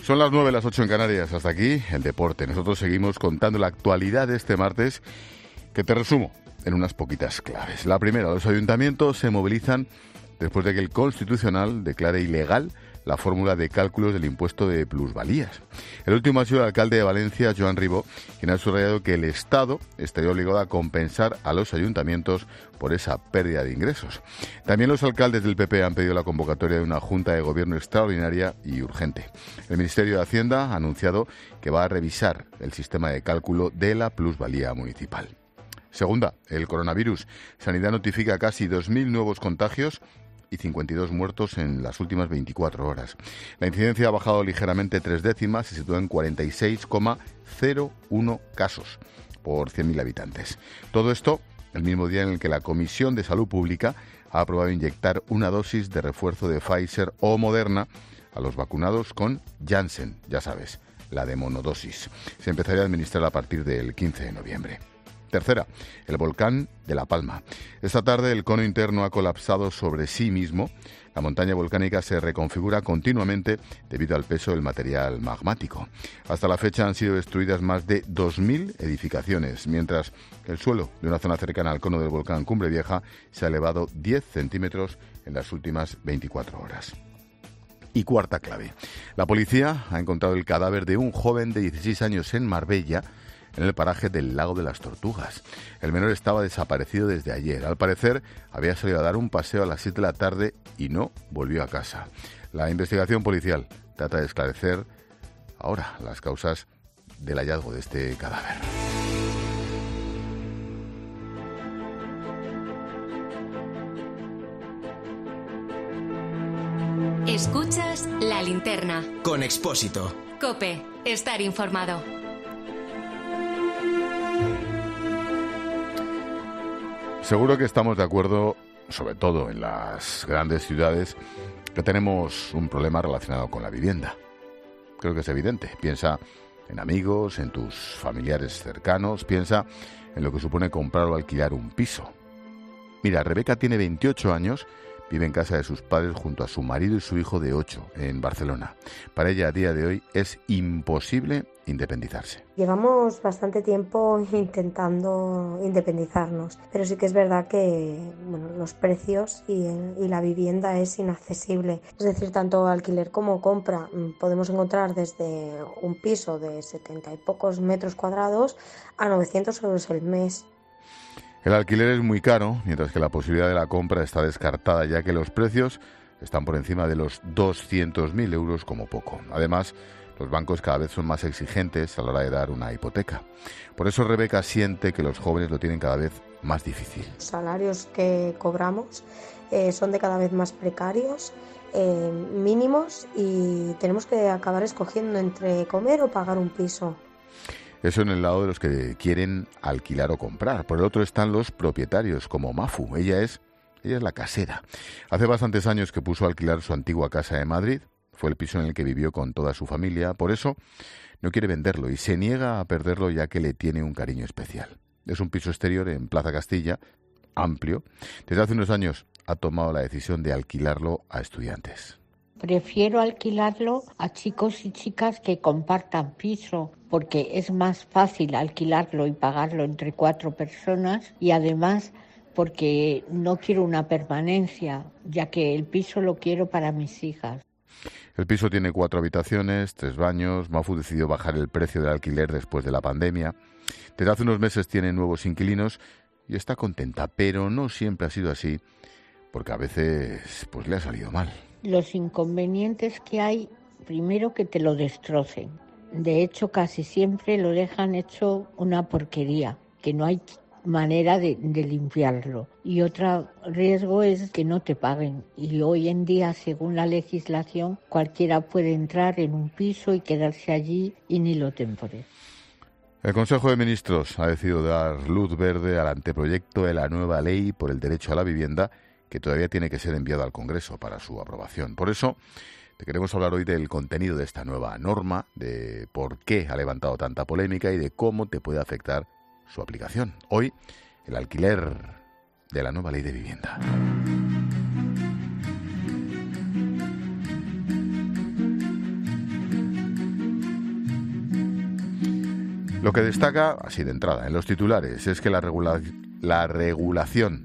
Son las 9, las 8 en Canarias. Hasta aquí el deporte. Nosotros seguimos contando la actualidad de este martes, que te resumo en unas poquitas claves. La primera, los ayuntamientos se movilizan después de que el Constitucional declare ilegal la fórmula de cálculos del impuesto de plusvalías. El último ha sido el alcalde de Valencia, Joan Ribó, quien ha subrayado que el Estado estaría obligado a compensar a los ayuntamientos por esa pérdida de ingresos. También los alcaldes del PP han pedido la convocatoria de una Junta de Gobierno extraordinaria y urgente. El Ministerio de Hacienda ha anunciado que va a revisar el sistema de cálculo de la plusvalía municipal. Segunda, el coronavirus. Sanidad notifica casi 2.000 nuevos contagios y 52 muertos en las últimas 24 horas. La incidencia ha bajado ligeramente 3 décimas, se sitúa en 46,01 casos por 100.000 habitantes. Todo esto el mismo día en el que la Comisión de Salud Pública ha aprobado inyectar una dosis de refuerzo de Pfizer o Moderna a los vacunados con Janssen, ya sabes, la de monodosis. Se empezaría a administrar a partir del 15 de noviembre. Tercera, el volcán de La Palma. Esta tarde el cono interno ha colapsado sobre sí mismo. La montaña volcánica se reconfigura continuamente debido al peso del material magmático. Hasta la fecha han sido destruidas más de 2.000 edificaciones, mientras que el suelo de una zona cercana al cono del volcán Cumbre Vieja se ha elevado 10 centímetros en las últimas 24 horas. Y cuarta clave. La policía ha encontrado el cadáver de un joven de 16 años en Marbella, en el paraje del Lago de las Tortugas. El menor estaba desaparecido desde ayer. Al parecer, había salido a dar un paseo a las 7 de la tarde y no volvió a casa. La investigación policial trata de esclarecer ahora las causas del hallazgo de este cadáver. Escuchas La Linterna. Con Expósito. COPE. Estar informado. Seguro que estamos de acuerdo, sobre todo en las grandes ciudades, que tenemos un problema relacionado con la vivienda. Creo que es evidente. Piensa en amigos, en tus familiares cercanos, piensa en lo que supone comprar o alquilar un piso. Mira, Rebeca tiene 28 años, vive en casa de sus padres junto a su marido y su hijo de 8 en Barcelona. Para ella, a día de hoy, es imposible independizarse. Llevamos bastante tiempo intentando independizarnos, pero sí que es verdad que los precios y la vivienda es inaccesible. Es decir, tanto alquiler como compra. Podemos encontrar desde un piso de 70 y pocos metros cuadrados a 900 euros el mes. El alquiler es muy caro, mientras que la posibilidad de la compra está descartada, ya que los precios están por encima de los 200.000 euros como poco. Además, los bancos cada vez son más exigentes a la hora de dar una hipoteca. Por eso Rebeca siente que los jóvenes lo tienen cada vez más difícil. Los salarios que cobramos son de cada vez más precarios, mínimos, y tenemos que acabar escogiendo entre comer o pagar un piso. Eso en el lado de los que quieren alquilar o comprar. Por el otro están los propietarios, como Mafu. Ella es la casera. Hace bastantes años que puso a alquilar su antigua casa de Madrid. Fue el piso en el que vivió con toda su familia. Por eso no quiere venderlo y se niega a perderlo, ya que le tiene un cariño especial. Es un piso exterior en Plaza Castilla, amplio. Desde hace unos años ha tomado la decisión de alquilarlo a estudiantes. Prefiero alquilarlo a chicos y chicas que compartan piso, porque es más fácil alquilarlo y pagarlo entre 4 personas, y además porque no quiero una permanencia, ya que el piso lo quiero para mis hijas. El piso tiene 4 habitaciones, 3 baños. Mafu decidió bajar el precio del alquiler después de la pandemia. Desde hace unos meses tiene nuevos inquilinos y está contenta, pero no siempre ha sido así, porque a veces le ha salido mal. Los inconvenientes que hay, primero, que te lo destrocen. De hecho, casi siempre lo dejan hecho una porquería, que no hay manera de limpiarlo. Y otro riesgo es que no te paguen. Y hoy en día, según la legislación, cualquiera puede entrar en un piso y quedarse allí y ni lo temporé. El Consejo de Ministros ha decidido dar luz verde al anteproyecto de la nueva ley por el derecho a la vivienda, que todavía tiene que ser enviado al Congreso para su aprobación. Por eso, te queremos hablar hoy del contenido de esta nueva norma, de por qué ha levantado tanta polémica y de cómo te puede afectar su aplicación. Hoy, el alquiler de la nueva ley de vivienda. Lo que destaca, así de entrada, en los titulares, es que la regulación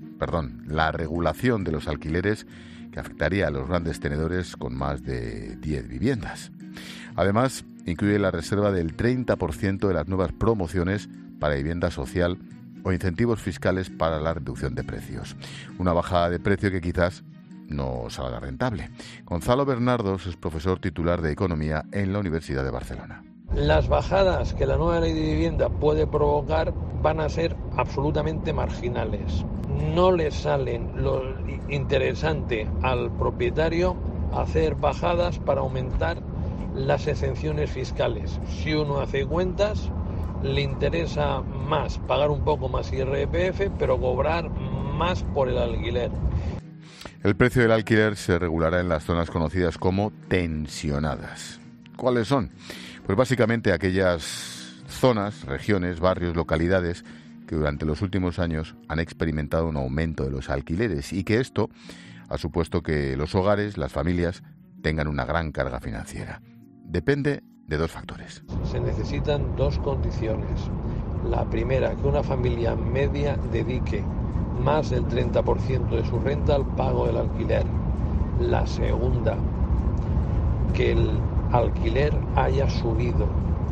de los alquileres que afectaría a los grandes tenedores con más de 10 viviendas. Además, incluye la reserva del 30% de las nuevas promociones para vivienda social o incentivos fiscales para la reducción de precios. Una bajada de precio que quizás no salga rentable. Gonzalo Bernardos es profesor titular de Economía en la Universidad de Barcelona. Las bajadas que la nueva ley de vivienda puede provocar van a ser absolutamente marginales. No le salen lo interesante al propietario hacer bajadas para aumentar las exenciones fiscales. Si uno hace cuentas, le interesa más pagar un poco más IRPF, pero cobrar más por el alquiler. El precio del alquiler se regulará en las zonas conocidas como tensionadas. ¿Cuáles son? Pues básicamente aquellas zonas, regiones, barrios, localidades que durante los últimos años han experimentado un aumento de los alquileres y que esto ha supuesto que los hogares, las familias, tengan una gran carga financiera. Depende de dos factores. Se necesitan dos condiciones. La primera, que una familia media dedique más del 30% de su renta al pago del alquiler. La segunda, que el alquiler haya subido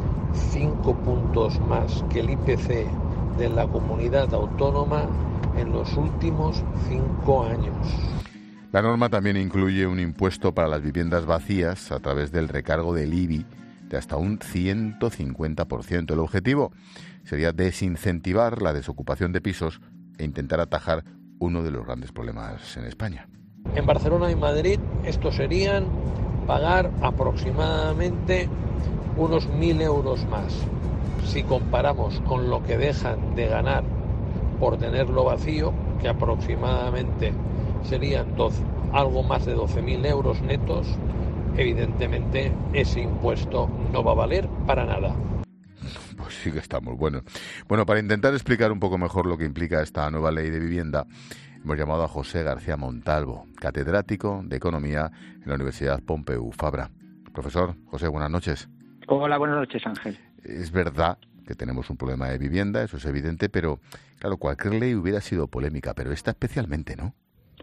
5 puntos más que el IPC de la comunidad autónoma en los últimos 5 años. La norma también incluye un impuesto para las viviendas vacías a través del recargo del IBI de hasta un 150%. El objetivo sería desincentivar la desocupación de pisos e intentar atajar uno de los grandes problemas en España. En Barcelona y Madrid esto serían pagar aproximadamente unos 1.000 euros más. Si comparamos con lo que dejan de ganar por tenerlo vacío, que aproximadamente serían algo más de 12.000 euros netos, evidentemente ese impuesto no va a valer para nada. Pues sí que estamos. Bueno, para intentar explicar un poco mejor lo que implica esta nueva ley de vivienda, hemos llamado a José García Montalvo, catedrático de Economía en la Universidad Pompeu Fabra. Profesor José, buenas noches. Hola, buenas noches, Ángel. Es verdad que tenemos un problema de vivienda, eso es evidente, pero claro, cualquier ley hubiera sido polémica, pero esta especialmente, ¿no?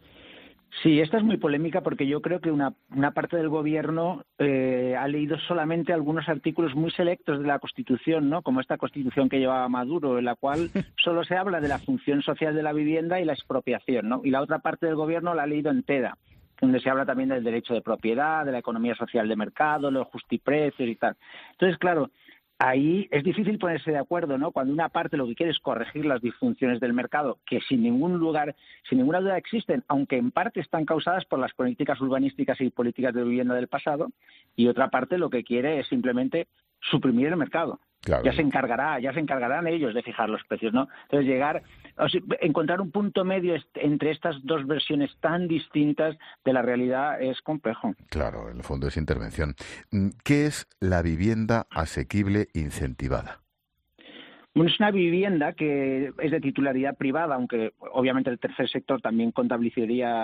Sí, esta es muy polémica porque yo creo que una parte del gobierno ha leído solamente algunos artículos muy selectos de la Constitución, ¿no? Como esta Constitución que llevaba Maduro, en la cual solo se habla de la función social de la vivienda y la expropiación, ¿no? Y la otra parte del gobierno la ha leído entera, donde se habla también del derecho de propiedad, de la economía social de mercado, los justiprecios y tal. Entonces, claro, ahí es difícil ponerse de acuerdo, ¿no? Cuando una parte lo que quiere es corregir las disfunciones del mercado, que sin ninguna duda existen, aunque en parte están causadas por las políticas urbanísticas y políticas de vivienda del pasado, y otra parte lo que quiere es simplemente suprimir el mercado. Claro. Ya se encargarán ellos de fijar los precios, ¿no? Entonces encontrar un punto medio entre estas dos versiones tan distintas de la realidad es complejo. Claro, en el fondo es intervención. ¿Qué es la vivienda asequible incentivada? Bueno, es una vivienda que es de titularidad privada, aunque obviamente el tercer sector también contabilizaría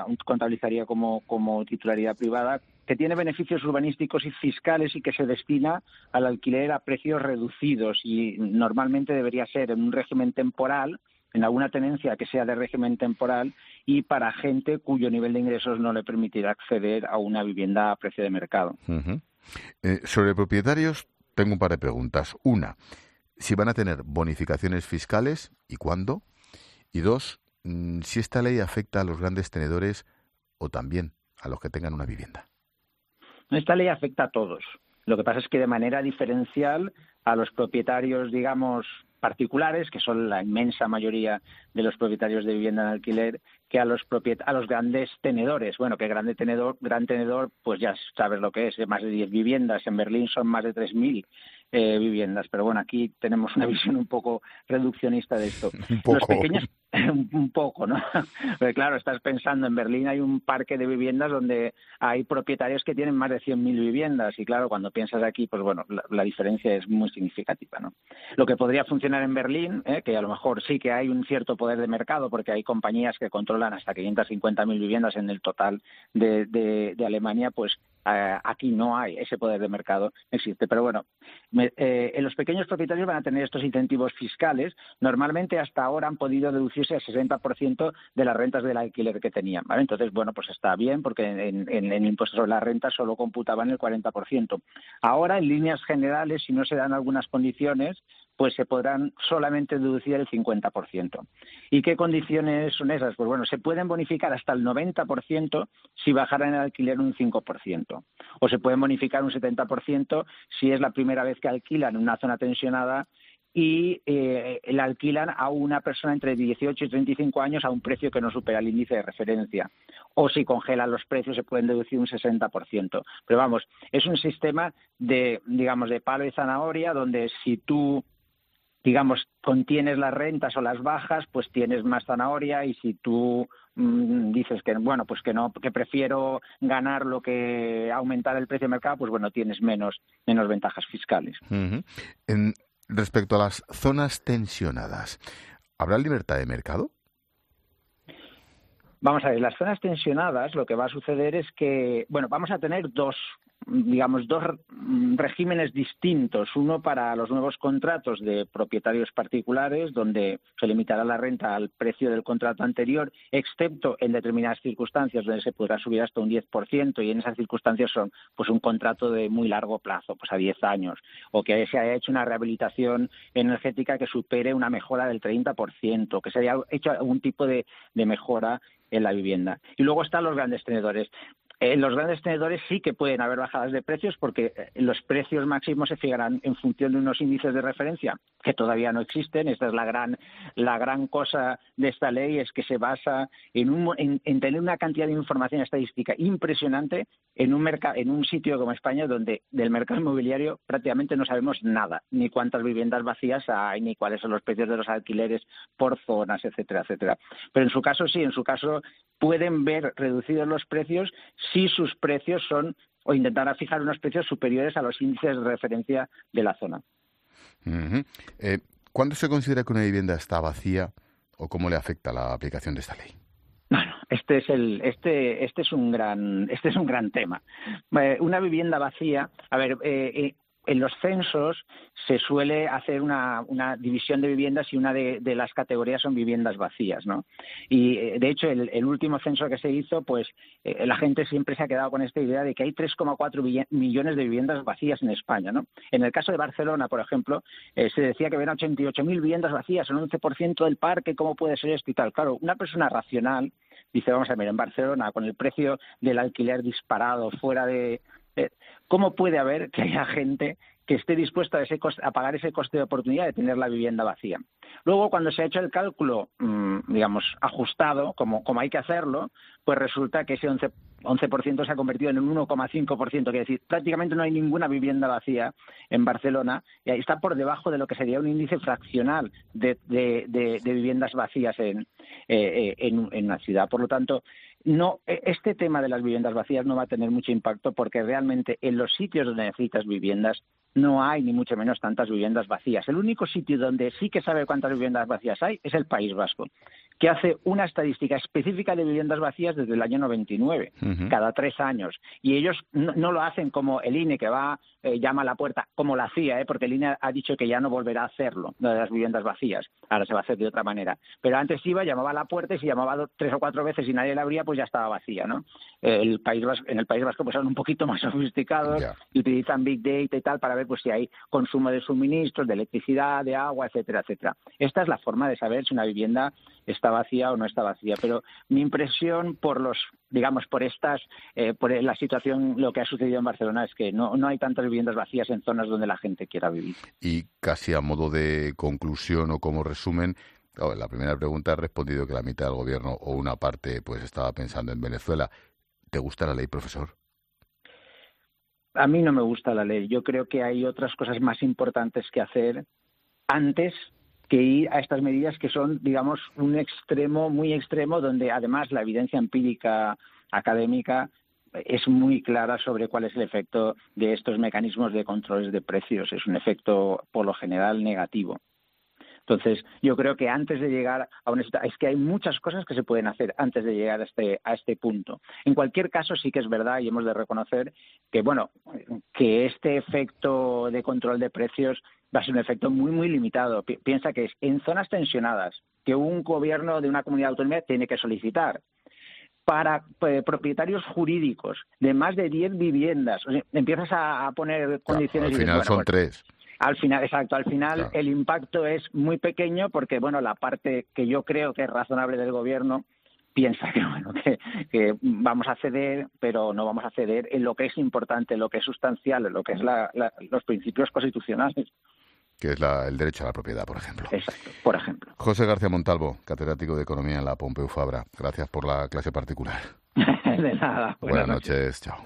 como titularidad privada, que tiene beneficios urbanísticos y fiscales y que se destina al alquiler a precios reducidos y normalmente debería ser en un régimen temporal, en alguna tenencia que sea de régimen temporal y para gente cuyo nivel de ingresos no le permitirá acceder a una vivienda a precio de mercado. Uh-huh. Sobre propietarios tengo un par de preguntas. Una, si van a tener bonificaciones fiscales y cuándo. Y dos, si esta ley afecta a los grandes tenedores o también a los que tengan una vivienda. Esta ley afecta a todos. Lo que pasa es que de manera diferencial a los propietarios, digamos, particulares, que son la inmensa mayoría de los propietarios de vivienda en alquiler, que a los grandes tenedores. Bueno, que gran tenedor, pues ya sabes lo que es, más de 10 viviendas. En Berlín son más de 3.000 viviendas. Pero bueno, aquí tenemos una visión un poco reduccionista de esto. Un poco. Los pequeños, un poco, ¿no? Pero claro, estás pensando, en Berlín hay un parque de viviendas donde hay propietarios que tienen más de 100.000 viviendas. Y claro, cuando piensas aquí, pues bueno, la diferencia es muy significativa, ¿no? Lo que podría funcionar en Berlín, que a lo mejor sí que hay un cierto poder de mercado porque hay compañías que controlan hasta 550.000 viviendas en el total de Alemania, pues Aquí no hay ese poder de mercado, no existe. Pero bueno, los pequeños propietarios van a tener estos incentivos fiscales. Normalmente hasta ahora han podido deducirse el 60% de las rentas del alquiler que tenían, ¿vale? Entonces, bueno, pues está bien, porque en el impuesto sobre la renta solo computaban el 40%. Ahora, en líneas generales, si no se dan algunas condiciones, pues se podrán solamente deducir el 50%. ¿Y qué condiciones son esas? Pues bueno, se pueden bonificar hasta el 90% si bajaran el alquiler un 5%. O se pueden bonificar un 70% si es la primera vez que alquilan en una zona tensionada y la alquilan a una persona entre 18 y 35 años a un precio que no supera el índice de referencia. O si congelan los precios se pueden deducir un 60%. Pero vamos, es un sistema de palo y zanahoria, donde si tú contienes las rentas o las bajas, pues tienes más zanahoria, y si tú dices que pues que no, que prefiero ganar lo que aumentar el precio de mercado, pues bueno, tienes menos ventajas fiscales. Uh-huh. Respecto a las zonas tensionadas, ¿habrá libertad de mercado? Vamos a ver, las zonas tensionadas, lo que va a suceder es que, vamos a tener dos regímenes distintos. Uno para los nuevos contratos de propietarios particulares, donde se limitará la renta al precio del contrato anterior, excepto en determinadas circunstancias donde se podrá subir hasta un 10%, y en esas circunstancias son pues un contrato de muy largo plazo, pues a 10 años, o que se haya hecho una rehabilitación energética que supere una mejora del 30%, que se haya hecho algún tipo de mejora en la vivienda. Y luego están los grandes tenedores. En los grandes tenedores sí que pueden haber bajadas de precios, porque los precios máximos se fijarán en función de unos índices de referencia que todavía no existen. Esta es la gran cosa de esta ley, es que se basa en tener una cantidad de información estadística impresionante en un sitio como España, donde del mercado inmobiliario prácticamente no sabemos nada, ni cuántas viviendas vacías hay, ni cuáles son los precios de los alquileres por zonas, etcétera, etcétera. Pero en su caso pueden ver reducidos los precios si sus precios son, o intentará fijar unos precios superiores a los índices de referencia de la zona. Uh-huh. ¿Cuándo se considera que una vivienda está vacía, o cómo le afecta la aplicación de esta ley? Bueno, este es un gran tema. Una vivienda vacía, en los censos se suele hacer una división de viviendas, y una de las categorías son viviendas vacías, ¿no? Y de hecho el último censo que se hizo, pues la gente siempre se ha quedado con esta idea de que hay 3,4 millones de viviendas vacías en España, ¿no? En el caso de Barcelona, por ejemplo, se decía que había 88.000 viviendas vacías, un 11% del parque. ¿Cómo puede ser esto y tal? Claro, una persona racional dice, vamos a ver, en Barcelona, con el precio del alquiler disparado, fuera de... ¿Cómo puede haber que haya gente que esté dispuesta a pagar ese coste de oportunidad de tener la vivienda vacía? Luego, cuando se ha hecho el cálculo, ajustado, como hay que hacerlo, pues resulta que ese 11% se ha convertido en un 1,5%, quiere decir, prácticamente no hay ninguna vivienda vacía en Barcelona, y ahí está por debajo de lo que sería un índice fraccional de viviendas vacías en una ciudad. Por lo tanto, este tema de las viviendas vacías no va a tener mucho impacto, porque realmente en los sitios donde necesitas viviendas no hay ni mucho menos tantas viviendas vacías. El único sitio donde sí que sabe cuántas viviendas vacías hay es el País Vasco, que hace una estadística específica de viviendas vacías desde el año 99, cada 3 años. Y ellos no lo hacen como el INE, que llama a la puerta, como la hacía, porque el INE ha dicho que ya no volverá a hacerlo, lo de las viviendas vacías. Ahora se va a hacer de otra manera. Pero antes llamaba a la puerta, y si llamaba 3 o 4 veces y nadie la abría, pues ya estaba vacía, ¿no? En el País Vasco pues son un poquito más sofisticados, y utilizan Big Data y tal para ver pues si hay consumo de suministros, de electricidad, de agua, etcétera, etcétera. Esta es la forma de saber si una vivienda está vacía o no está vacía. Pero mi impresión por la situación, lo que ha sucedido en Barcelona, es que no hay tantas viviendas vacías en zonas donde la gente quiera vivir. Y casi a modo de conclusión o como resumen, en la primera pregunta has respondido que la mitad del gobierno o una parte pues estaba pensando en Venezuela. ¿Te gusta la ley, profesor? A mí no me gusta la ley. Yo creo que hay otras cosas más importantes que hacer antes que ir a estas medidas, que son, un extremo, muy extremo, donde además la evidencia empírica académica es muy clara sobre cuál es el efecto de estos mecanismos de controles de precios. Es un efecto, por lo general, negativo. Entonces, yo creo que antes de llegar a es que hay muchas cosas que se pueden hacer antes de llegar a este punto. En cualquier caso, sí que es verdad y hemos de reconocer que, bueno, que este efecto de control de precios va a ser un efecto muy, muy limitado. Piensa que es en zonas tensionadas que un gobierno de una comunidad autónoma tiene que solicitar. Para propietarios jurídicos de más de 10 viviendas. O sea, empiezas a poner condiciones. Al final son 3. Al final, exacto. Al final claro. El impacto es muy pequeño porque, bueno, la parte que yo creo que es razonable del gobierno piensa que, bueno, que vamos a ceder, pero no vamos a ceder en lo que es importante, en lo que es sustancial, en lo que es los principios constitucionales. Que es el derecho a la propiedad, por ejemplo. Exacto, por ejemplo. José García Montalvo, catedrático de Economía en la Pompeu Fabra. Gracias por la clase particular. De nada. Buenas noches. Chao.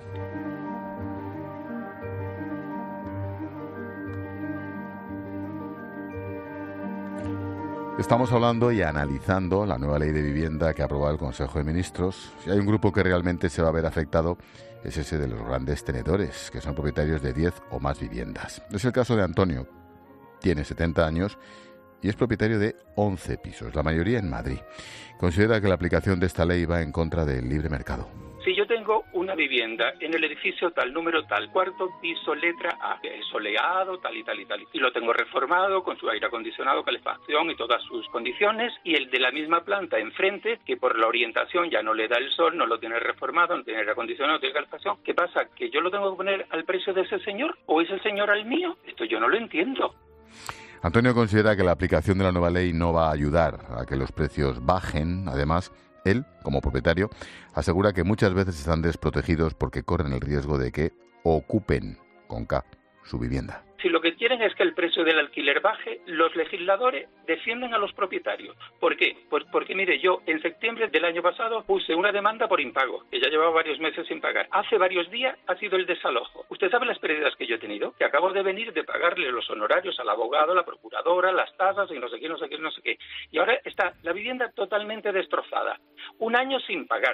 Estamos hablando y analizando la nueva ley de vivienda que ha aprobado el Consejo de Ministros. Si hay un grupo que realmente se va a ver afectado, es ese de los grandes tenedores, que son propietarios de 10 o más viviendas. Es el caso de Antonio. Tiene 70 años y es propietario de 11 pisos, la mayoría en Madrid. Considera que la aplicación de esta ley va en contra del libre mercado. Si yo tengo una vivienda en el edificio tal, número tal, cuarto piso, letra A, soleado, tal y tal y tal, y lo tengo reformado con su aire acondicionado, calefacción y todas sus condiciones, y el de la misma planta enfrente, que por la orientación ya no le da el sol, no lo tiene reformado, no tiene aire acondicionado, no tiene calefacción, ¿qué pasa? ¿Que yo lo tengo que poner al precio de ese señor? ¿O es el señor al mío? Esto yo no lo entiendo. Antonio considera que la aplicación de la nueva ley no va a ayudar a que los precios bajen. Además, él, como propietario, asegura que muchas veces están desprotegidos porque corren el riesgo de que ocupen, con K, su vivienda. Si lo que quieren es que el precio del alquiler baje, los legisladores defienden a los propietarios. ¿Por qué? Pues porque, mire, yo en septiembre del año pasado puse una demanda por impago, que ya llevaba varios meses sin pagar. Hace varios días ha sido el desalojo. ¿Usted sabe las pérdidas que yo he tenido? Que acabo de venir de pagarle los honorarios al abogado, a la procuradora, las tasas y no sé qué, no sé qué, no sé qué. Y ahora está la vivienda totalmente destrozada. Un año sin pagar.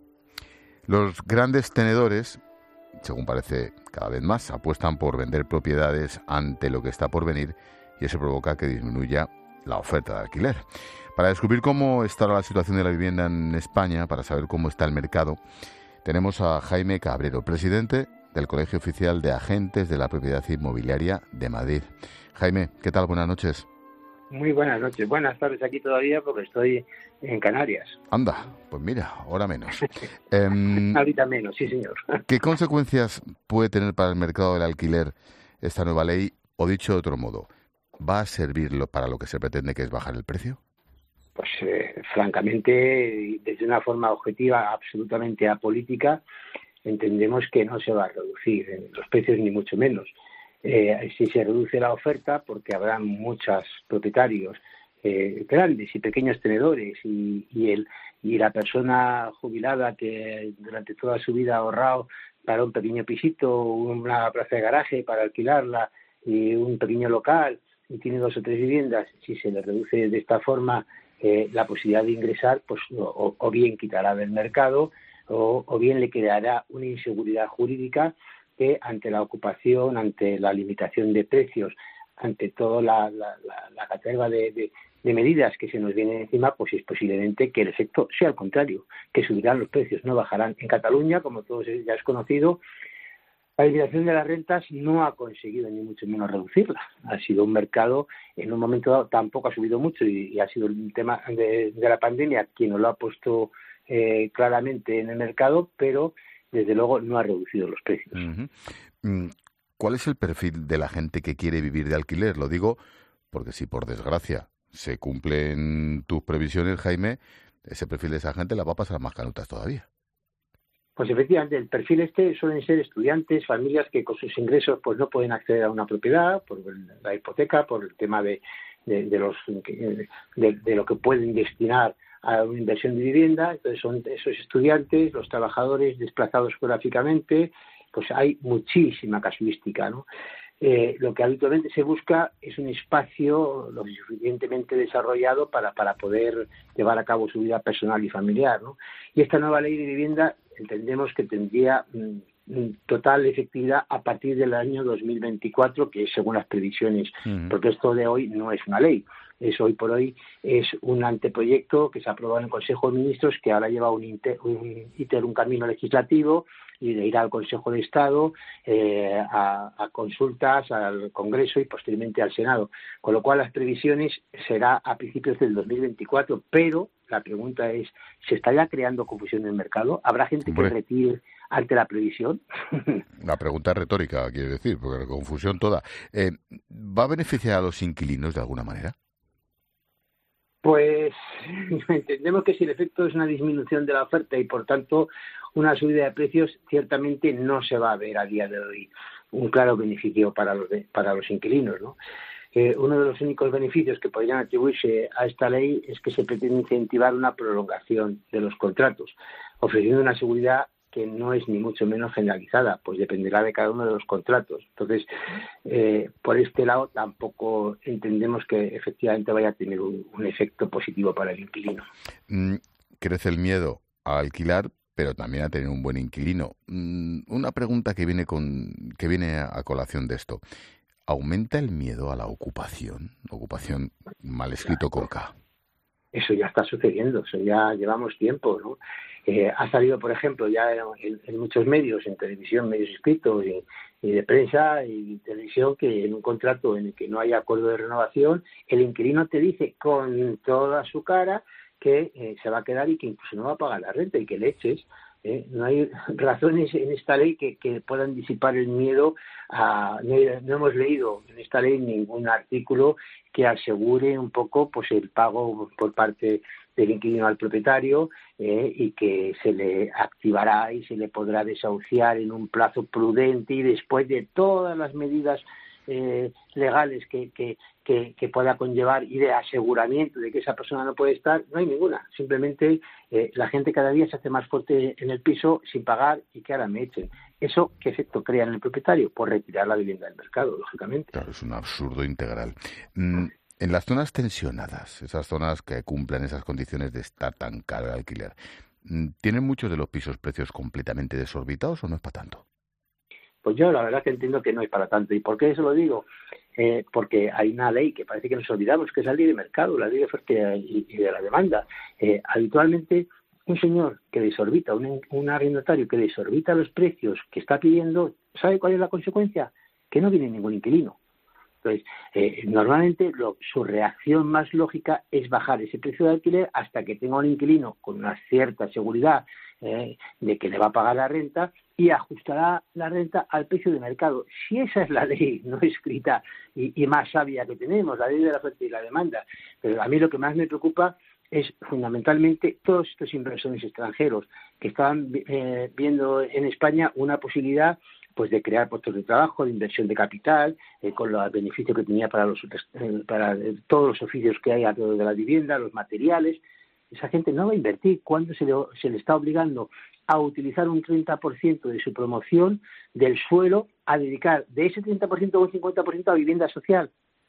Los grandes tenedores, según parece cada vez más, apuestan por vender propiedades ante lo que está por venir y eso provoca que disminuya la oferta de alquiler. Para descubrir cómo está la situación de la vivienda en España, para saber cómo está el mercado, tenemos a Jaime Cabrero, presidente del Colegio Oficial de Agentes de la Propiedad Inmobiliaria de Madrid. Jaime, ¿qué tal? Buenas noches. Muy buenas noches. Buenas tardes aquí todavía porque estoy en Canarias. Anda, pues mira, ahora menos. Ahorita menos, sí señor. ¿Qué consecuencias puede tener para el mercado del alquiler esta nueva ley? O dicho de otro modo, ¿va a servir para lo que se pretende, que es bajar el precio? Pues francamente, desde una forma objetiva, absolutamente apolítica, entendemos que no se va a reducir los precios ni mucho menos. Si se reduce la oferta, porque habrá muchos propietarios grandes y pequeños tenedores y la persona jubilada que durante toda su vida ha ahorrado para un pequeño pisito, una plaza de garaje para alquilarla y un pequeño local y tiene 2 o 3 viviendas, si se le reduce de esta forma la posibilidad de ingresar, pues o bien quitará del mercado o bien le creará una inseguridad jurídica que ante la ocupación, ante la limitación de precios, ante toda la caterva de medidas que se nos vienen encima, pues es posiblemente que el efecto sea al contrario, que subirán los precios, no bajarán. En Cataluña, como todos ya es conocido, la eliminación de las rentas no ha conseguido ni mucho menos reducirla. Ha sido un mercado, en un momento dado tampoco ha subido mucho y ha sido el tema de la pandemia quien nos lo ha puesto claramente en el mercado, pero desde luego no ha reducido los precios. Uh-huh. ¿Cuál es el perfil de la gente que quiere vivir de alquiler? Lo digo porque si por desgracia se cumplen tus previsiones, Jaime, ese perfil de esa gente la va a pasar más canutas todavía. Pues efectivamente, el perfil suelen ser estudiantes, familias que con sus ingresos pues no pueden acceder a una propiedad por la hipoteca, por el tema de lo que pueden destinar a una inversión de vivienda. Entonces son esos estudiantes, los trabajadores desplazados geográficamente, pues hay muchísima casuística, ¿no? Lo que habitualmente se busca es un espacio lo suficientemente desarrollado para poder llevar a cabo su vida personal y familiar, ¿no? Y esta nueva ley de vivienda entendemos que tendría total efectividad a partir del año 2024, que es según las previsiones, porque esto de hoy no es una ley. Eso hoy por hoy es un anteproyecto que se ha aprobado en el Consejo de Ministros, que ahora lleva un camino legislativo, y de ir al Consejo de Estado, a consultas, al Congreso y posteriormente al Senado. Con lo cual las previsiones será a principios del 2024, pero la pregunta es, ¿se está ya creando confusión en el mercado? ¿Habrá gente que retire ante la previsión? La pregunta es retórica, quiero decir, porque la confusión toda. ¿Va a beneficiar a los inquilinos de alguna manera? Pues entendemos que si el efecto es una disminución de la oferta y por tanto una subida de precios, ciertamente no se va a ver a día de hoy un claro beneficio para los inquilinos, ¿no? Uno de los únicos beneficios que podrían atribuirse a esta ley es que se pretende incentivar una prolongación de los contratos, ofreciendo una seguridad que no es ni mucho menos generalizada, pues dependerá de cada uno de los contratos. Entonces, por este lado tampoco entendemos que efectivamente vaya a tener un efecto positivo para el inquilino. Crece el miedo a alquilar, pero también a tener un buen inquilino. Una pregunta que viene a colación de esto. ¿Aumenta el miedo a la ocupación? Ocupación mal escrito con K. Eso ya está sucediendo, eso ya llevamos tiempo, ¿no? Ha salido, por ejemplo, ya en muchos medios, en televisión, medios escritos y de prensa y televisión, que en un contrato en el que no hay acuerdo de renovación, el inquilino te dice con toda su cara que se va a quedar y que incluso no va a pagar la renta y que le eches. No hay razones en esta ley que puedan disipar el miedo. No hemos leído en esta ley ningún artículo que asegure un poco pues el pago por parte del inquilino al propietario, y que se le activará y se le podrá desahuciar en un plazo prudente y después de todas las medidas legales que pueda conllevar y de aseguramiento de que esa persona no puede estar. No hay ninguna. Simplemente la gente cada día se hace más fuerte en el piso sin pagar y que ahora me echen. ¿Eso qué efecto crea en el propietario? Pues retirar la vivienda del mercado, lógicamente. Claro, es un absurdo integral. En las zonas tensionadas, esas zonas que cumplen esas condiciones de estar tan caro el alquiler, ¿tienen muchos de los pisos precios completamente desorbitados o no es para tanto? Pues yo la verdad que entiendo que no es para tanto. ¿Y por qué eso lo digo? Porque hay una ley que parece que nos olvidamos, que es la ley de mercado, la ley de oferta y de la demanda. Habitualmente un señor que desorbita, un arrendatario que desorbita los precios que está pidiendo, ¿sabe cuál es la consecuencia? Que no viene ningún inquilino. Entonces, normalmente su reacción más lógica es bajar ese precio de alquiler hasta que tenga un inquilino con una cierta seguridad de que le va a pagar la renta y ajustará la renta al precio de mercado. Si esa es la ley no escrita y más sabia que tenemos, la ley de la oferta y la demanda. Pero a mí lo que más me preocupa es fundamentalmente todos estos inversores extranjeros que estaban viendo en España una posibilidad pues de crear puestos de trabajo, de inversión de capital, con los beneficios que tenía para todos los oficios que hay alrededor de la vivienda, los materiales. Esa gente no va a invertir cuando se le está obligando a utilizar un 30% de su promoción del suelo a dedicar de ese 30% o un 50% a vivienda social.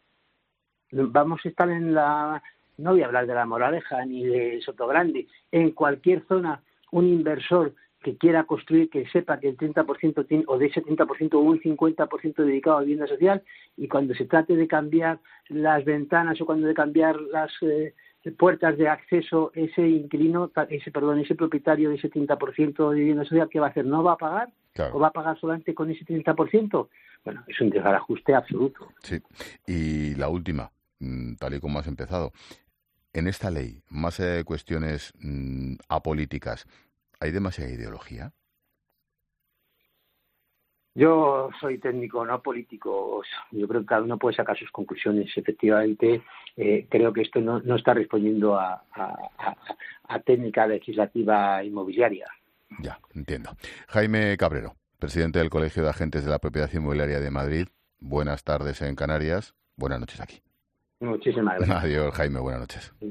Vamos a estar no voy a hablar de La Moraleja ni de Sotogrande, en cualquier zona un inversor que quiera construir, que sepa que el 30% tiene, o de ese 30% o un 50% dedicado a vivienda social, y cuando se trate de cambiar las ventanas o cuando de cambiar las puertas de acceso, ese propietario de ese 30% de vivienda social, ¿qué va a hacer? ¿No va a pagar? Claro. ¿O va a pagar solamente con ese 30%? Bueno, es un desbarajuste absoluto. Sí, y la última, tal y como has empezado, en esta ley, más allá de cuestiones apolíticas, ¿hay demasiada ideología? Yo soy técnico, no político. Yo creo que cada uno puede sacar sus conclusiones. Efectivamente, creo que esto no está respondiendo a técnica legislativa inmobiliaria. Ya, entiendo. Jaime Cabrero, presidente del Colegio de Agentes de la Propiedad Inmobiliaria de Madrid. Buenas tardes en Canarias. Buenas noches aquí. Muchísimas gracias. Adiós, Jaime. Buenas noches. Sí.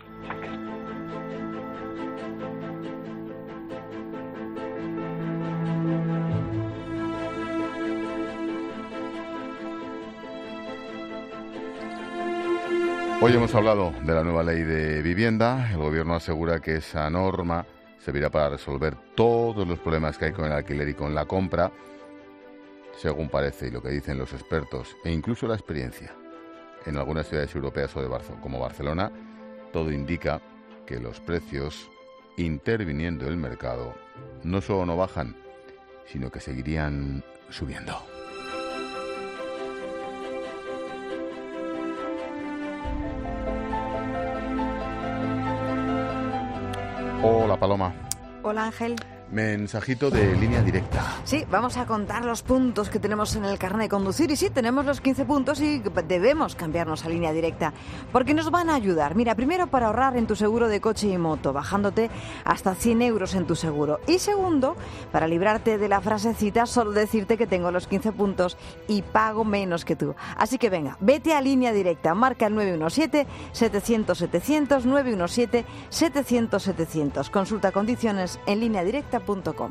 Hoy hemos hablado de la nueva ley de vivienda. El Gobierno asegura que esa norma servirá para resolver todos los problemas que hay con el alquiler y con la compra, según parece y lo que dicen los expertos, e incluso la experiencia. en algunas ciudades europeas como Barcelona, todo indica que los precios, interviniendo el mercado, no solo no bajan, sino que seguirían subiendo. Hola, Paloma. Hola, Ángel. Mensajito de línea directa. Sí, vamos a contar los puntos que tenemos en el carnet de conducir. Y sí, tenemos los 15 puntos y debemos cambiarnos a línea directa, porque nos van a ayudar. Mira, primero para ahorrar en tu seguro de coche y moto, bajándote hasta 100 euros en tu seguro. Y segundo, para librarte de la frasecita, solo decirte que tengo los 15 puntos y pago menos que tú. Así que venga, vete a línea directa, marca el 917-700-700, 917-700-700. Consulta condiciones en lineadirecta.com.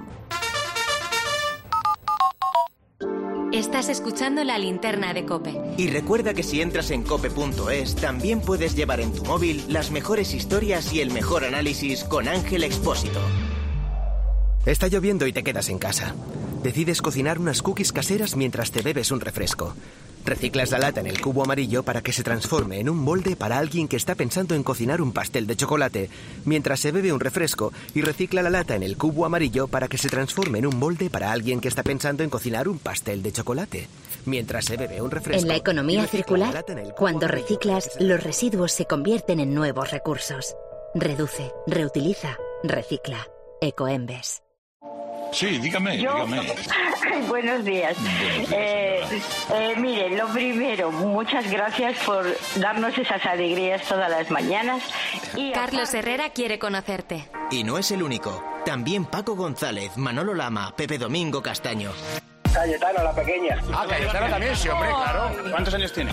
Estás escuchando La Linterna de COPE. Y recuerda que si entras en cope.es, también puedes llevar en tu móvil las mejores historias y el mejor análisis con Ángel Expósito. Está lloviendo y te quedas en casa. Decides cocinar unas cookies caseras mientras te bebes un refresco. Reciclas la lata en el cubo amarillo para que se transforme en un molde para alguien que está pensando en cocinar un pastel de chocolate, mientras se bebe un refresco, y recicla la lata en el cubo amarillo para que se transforme en un molde para alguien que está pensando en cocinar un pastel de chocolate, mientras se bebe un refresco. En la economía circular, cuando reciclas, los residuos se convierten en nuevos recursos. Reduce, reutiliza, recicla. Ecoembes. Sí, dígame. Buenos días. Mire, lo primero, muchas gracias por darnos esas alegrías todas las mañanas. Y Carlos Herrera quiere conocerte. Y no es el único. También Paco González, Manolo Lama, Pepe Domingo Castaño. Cayetana, la pequeña. Ah, Cayetana también, sí, hombre, claro. ¿Cuántos años tiene?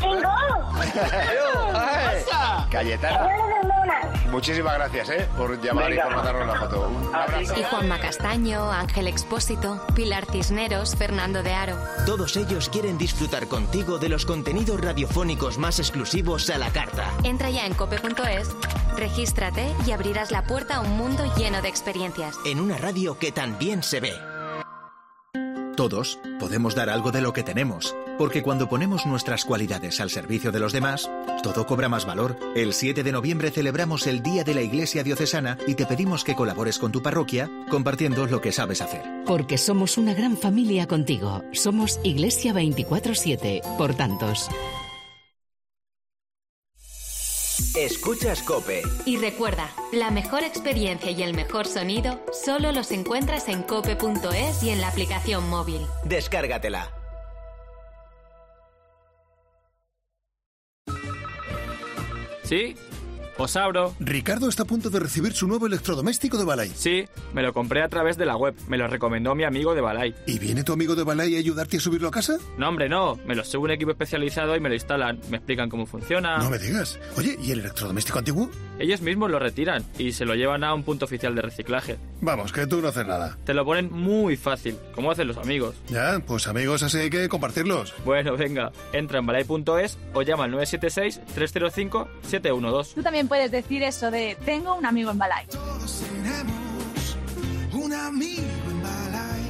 Cayetana. Muchísimas gracias, por llamar y por mandarnos la foto. Un abrazo. Y Juanma Castaño, Ángel Expósito, Pilar Cisneros, Fernando de Aro. Todos ellos quieren disfrutar contigo de los contenidos radiofónicos más exclusivos a la carta. Entra ya en cope.es, regístrate y abrirás la puerta a un mundo lleno de experiencias. En una radio que también se ve. Todos podemos dar algo de lo que tenemos, porque cuando ponemos nuestras cualidades al servicio de los demás, todo cobra más valor. El 7 de noviembre celebramos el Día de la Iglesia Diocesana y te pedimos que colabores con tu parroquia compartiendo lo que sabes hacer. Porque somos una gran familia contigo. Somos Iglesia 24/7, por tantos. Escuchas COPE. Y recuerda, la mejor experiencia y el mejor sonido solo los encuentras en cope.es y en la aplicación móvil. Descárgatela. ¿Sí? Os abro. Ricardo está a punto de recibir su nuevo electrodoméstico de Balay. Sí, me lo compré a través de la web. Me lo recomendó mi amigo de Balay. ¿Y viene tu amigo de Balay a ayudarte a subirlo a casa? No, hombre, no. Me lo sube un equipo especializado y me lo instalan. Me explican cómo funciona. No me digas. Oye, ¿y el electrodoméstico antiguo? Ellos mismos lo retiran y se lo llevan a un punto oficial de reciclaje. Vamos, que tú no haces nada. Te lo ponen muy fácil, como hacen los amigos. Ya, pues amigos, así hay que compartirlos. Bueno, venga. Entra en balay.es o llama al 976-305-712. Tú también puedes decir eso de tengo un amigo en Balay. Todos tenemos un amigo en Balay.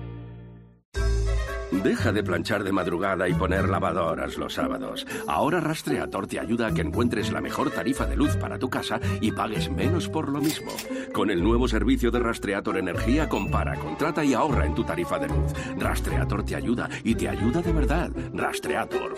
Deja de planchar de madrugada y poner lavadoras los sábados. Ahora Rastreator te ayuda a que encuentres la mejor tarifa de luz para tu casa y pagues menos por lo mismo. Con el nuevo servicio de Rastreator Energía, compara, contrata y ahorra en tu tarifa de luz. Rastreator te ayuda y te ayuda de verdad. Rastreator.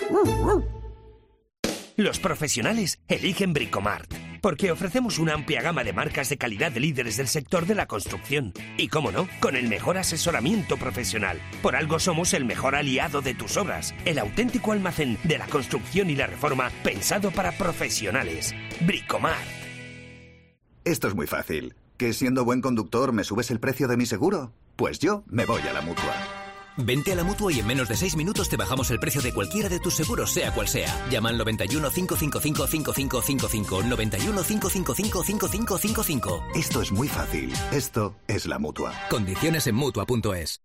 Los profesionales eligen Bricomart, porque ofrecemos una amplia gama de marcas de calidad de líderes del sector de la construcción. Y cómo no, con el mejor asesoramiento profesional. Por algo somos el mejor aliado de tus obras, el auténtico almacén de la construcción y la reforma pensado para profesionales. Bricomart. Esto es muy fácil. ¿Que siendo buen conductor me subes el precio de mi seguro? Pues yo me voy a la Mutua. Vente a la Mutua y en menos de 6 minutos te bajamos el precio de cualquiera de tus seguros, sea cual sea. Llama al 91 555 5555. 91 555 5555. Esto es muy fácil. Esto es la Mutua. Condiciones en Mutua.es.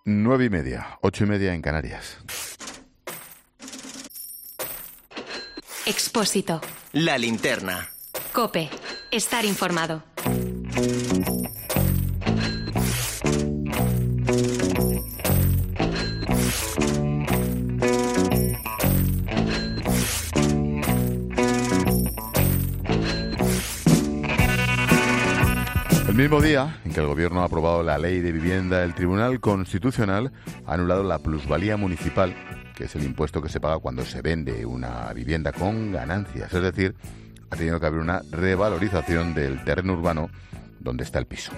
9:30, 8:30 en Canarias. Expósito. La linterna. COPE. Estar informado. El mismo día en que el Gobierno ha aprobado la Ley de Vivienda, el Tribunal Constitucional ha anulado la plusvalía municipal, que es el impuesto que se paga cuando se vende una vivienda con ganancias. Es decir, ha tenido que haber una revalorización del terreno urbano donde está el piso.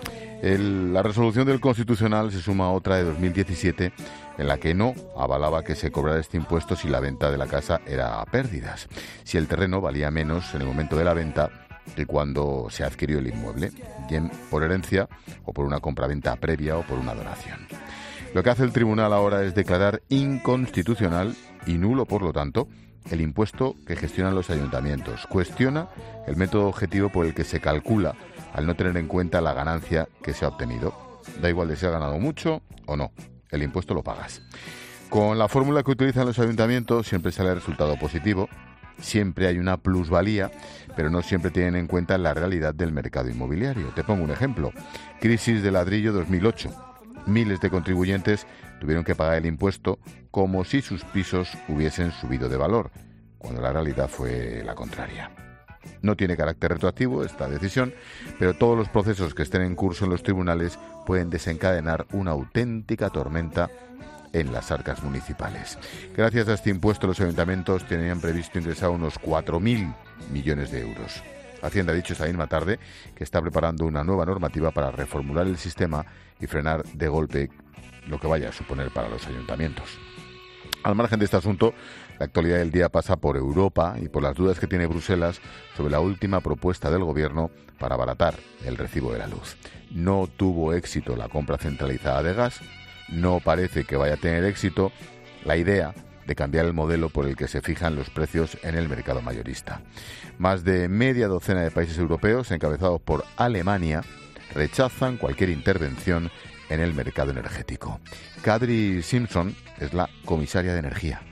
La resolución del Constitucional se suma a otra de 2017 en la que no avalaba que se cobrara este impuesto si la venta de la casa era a pérdidas, si el terreno valía menos en el momento de la venta que cuando se adquirió el inmueble, bien por herencia o por una compraventa previa o por una donación. Lo que hace el tribunal ahora es declarar inconstitucional y nulo, por lo tanto, el impuesto que gestionan los ayuntamientos. Cuestiona el método objetivo por el que se calcula al no tener en cuenta la ganancia que se ha obtenido. Da igual de si has ganado mucho o no, el impuesto lo pagas. Con la fórmula que utilizan los ayuntamientos siempre sale el resultado positivo. Siempre hay una plusvalía, pero no siempre tienen en cuenta la realidad del mercado inmobiliario. Te pongo un ejemplo. Crisis de ladrillo 2008. Miles de contribuyentes tuvieron que pagar el impuesto como si sus pisos hubiesen subido de valor, cuando la realidad fue la contraria. No tiene carácter retroactivo esta decisión, pero todos los procesos que estén en curso en los tribunales pueden desencadenar una auténtica tormenta en las arcas municipales. Gracias a este impuesto, los ayuntamientos tenían previsto ingresar unos 4.000 millones de euros. Hacienda ha dicho esta misma tarde que está preparando una nueva normativa para reformular el sistema y frenar de golpe lo que vaya a suponer para los ayuntamientos. Al margen de este asunto, la actualidad del día pasa por Europa y por las dudas que tiene Bruselas sobre la última propuesta del Gobierno para abaratar el recibo de la luz. No tuvo éxito la compra centralizada de gas. No parece que vaya a tener éxito la idea de cambiar el modelo por el que se fijan los precios en el mercado mayorista. Más de media docena de países europeos, encabezados por Alemania, rechazan cualquier intervención en el mercado energético. Kadri Simpson es la comisaria de Energía.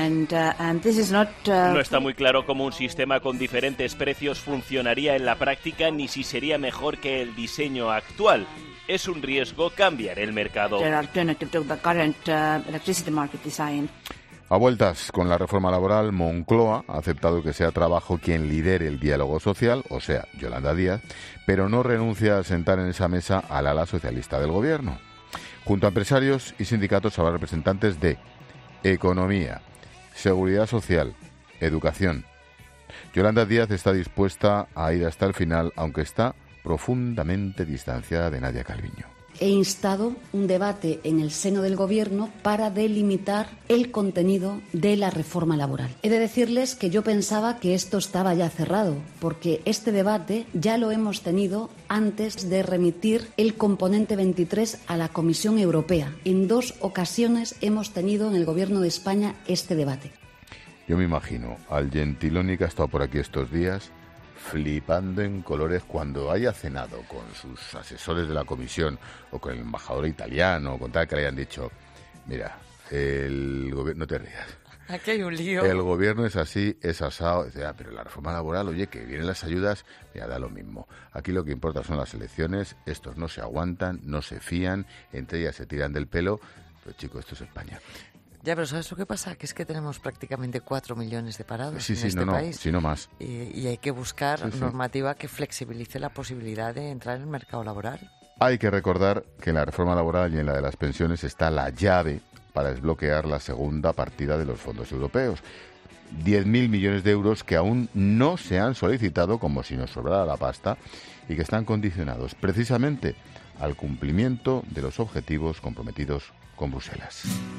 No está muy claro cómo un sistema con diferentes precios funcionaría en la práctica ni si sería mejor que el diseño actual. Es un riesgo cambiar el mercado. A vueltas con la reforma laboral, Moncloa ha aceptado que sea Trabajo quien lidere el diálogo social, o sea, Yolanda Díaz, pero no renuncia a sentar en esa mesa al ala socialista del Gobierno. Junto a empresarios y sindicatos habrá representantes de Economía, Seguridad Social, Educación. Yolanda Díaz está dispuesta a ir hasta el final, aunque está profundamente distanciada de Nadia Calviño. He instado un debate en el seno del Gobierno para delimitar el contenido de la reforma laboral. He de decirles que yo pensaba que esto estaba ya cerrado, porque este debate ya lo hemos tenido antes de remitir el componente 23 a la Comisión Europea. En 2 ocasiones hemos tenido en el Gobierno de España este debate. Yo me imagino al Gentiloni que ha estado por aquí estos días flipando en colores cuando haya cenado con sus asesores de la comisión o con el embajador italiano, con tal que le hayan dicho, mira, el gobierno, no te rías. Aquí hay un lío. El gobierno es así, es asado. Dice, pero la reforma laboral, oye, que vienen las ayudas, mira, da lo mismo. Aquí lo que importa son las elecciones, estos no se aguantan, no se fían, entre ellas se tiran del pelo. Pero chicos, esto es España. Ya, pero ¿sabes lo que pasa? Que es que tenemos prácticamente 4 millones de parados en este país. Sí, no más. Y hay que buscar normativa que flexibilice la posibilidad de entrar en el mercado laboral. Hay que recordar que en la reforma laboral y en la de las pensiones está la llave para desbloquear la segunda partida de los fondos europeos. 10.000 millones de euros que aún no se han solicitado, como si nos sobrara la pasta, y que están condicionados precisamente al cumplimiento de los objetivos comprometidos con Bruselas.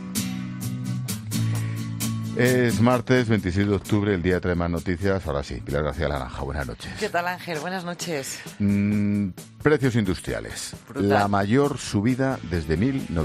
Es martes 26 de octubre, el día trae más noticias. Ahora sí, Pilar García Laranja, buenas noches. ¿Qué tal, Ángel? Buenas noches. Precios industriales. Brutal. La mayor subida desde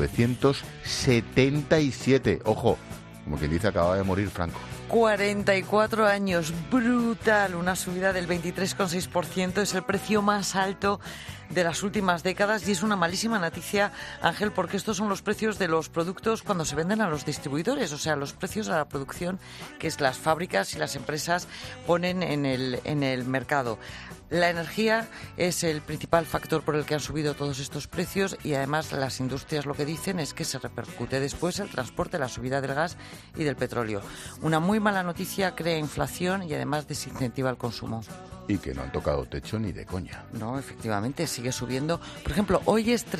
1977. Ojo, como quien dice, acababa de morir Franco. 44 años, brutal, una subida del 23,6%, es el precio más alto de las últimas décadas, y es una malísima noticia, Ángel, porque estos son los precios de los productos cuando se venden a los distribuidores, o sea, los precios a la producción que las fábricas y las empresas ponen en el mercado. La energía es el principal factor por el que han subido todos estos precios, y además las industrias lo que dicen es que se repercute después el transporte, la subida del gas y del petróleo. Una muy mala noticia, crea inflación y además desincentiva el consumo. Y que no han tocado techo ni de coña. No, efectivamente, sigue subiendo. Por ejemplo, hoy es un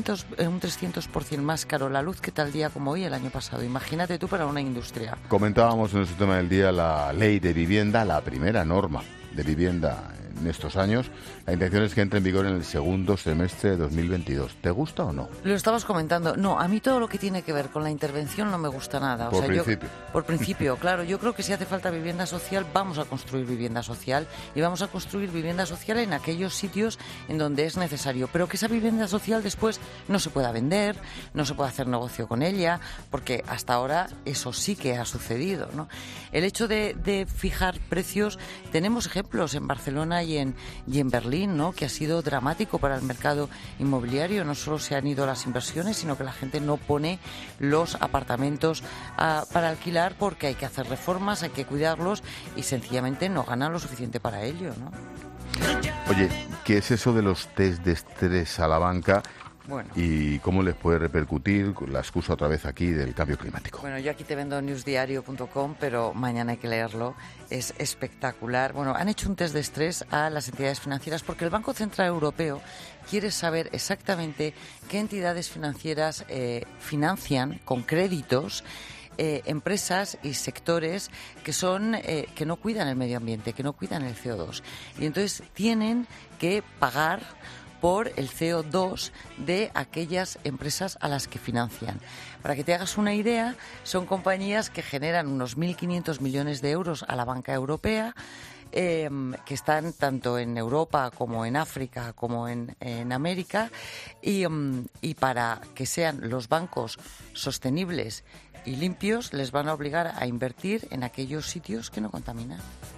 300% más caro la luz que tal día como hoy el año pasado. Imagínate tú para una industria. Comentábamos en nuestro tema del día la ley de vivienda, la primera norma de vivienda en estos años. La intención es que entre en vigor en el segundo semestre de 2022. ¿Te gusta o no? Lo estabas comentando. No, a mí todo lo que tiene que ver con la intervención no me gusta nada. Por principio. Por principio, claro. Yo creo que si hace falta vivienda social, vamos a construir vivienda social, y vamos a construir vivienda social en aquellos sitios en donde es necesario. Pero que esa vivienda social después no se pueda vender, no se pueda hacer negocio con ella, porque hasta ahora eso sí que ha sucedido, ¿no? El hecho de fijar precios, tenemos ejemplos en Barcelona y en Berlín, ¿no?, que ha sido dramático para el mercado inmobiliario. No solo se han ido las inversiones, sino que la gente no pone los apartamentos para alquilar porque hay que hacer reformas, hay que cuidarlos y sencillamente no ganan lo suficiente para ello, ¿no? Oye, ¿qué es eso de los test de estrés a la banca? Bueno. ¿Y cómo les puede repercutir la excusa otra vez aquí del cambio climático? Bueno, yo aquí te vendo newsdiario.com, pero mañana hay que leerlo. Es espectacular. Bueno, han hecho un test de estrés a las entidades financieras porque el Banco Central Europeo quiere saber exactamente qué entidades financieras financian con créditos empresas y sectores que no cuidan el medio ambiente, que no cuidan el CO2. Y entonces tienen que pagar por el CO2 de aquellas empresas a las que financian. Para que te hagas una idea, son compañías que generan unos 1.500 millones de euros a la banca europea, que están tanto en Europa como en África como en América, y para que sean los bancos sostenibles y limpios, les van a obligar a invertir en aquellos sitios que no contaminan.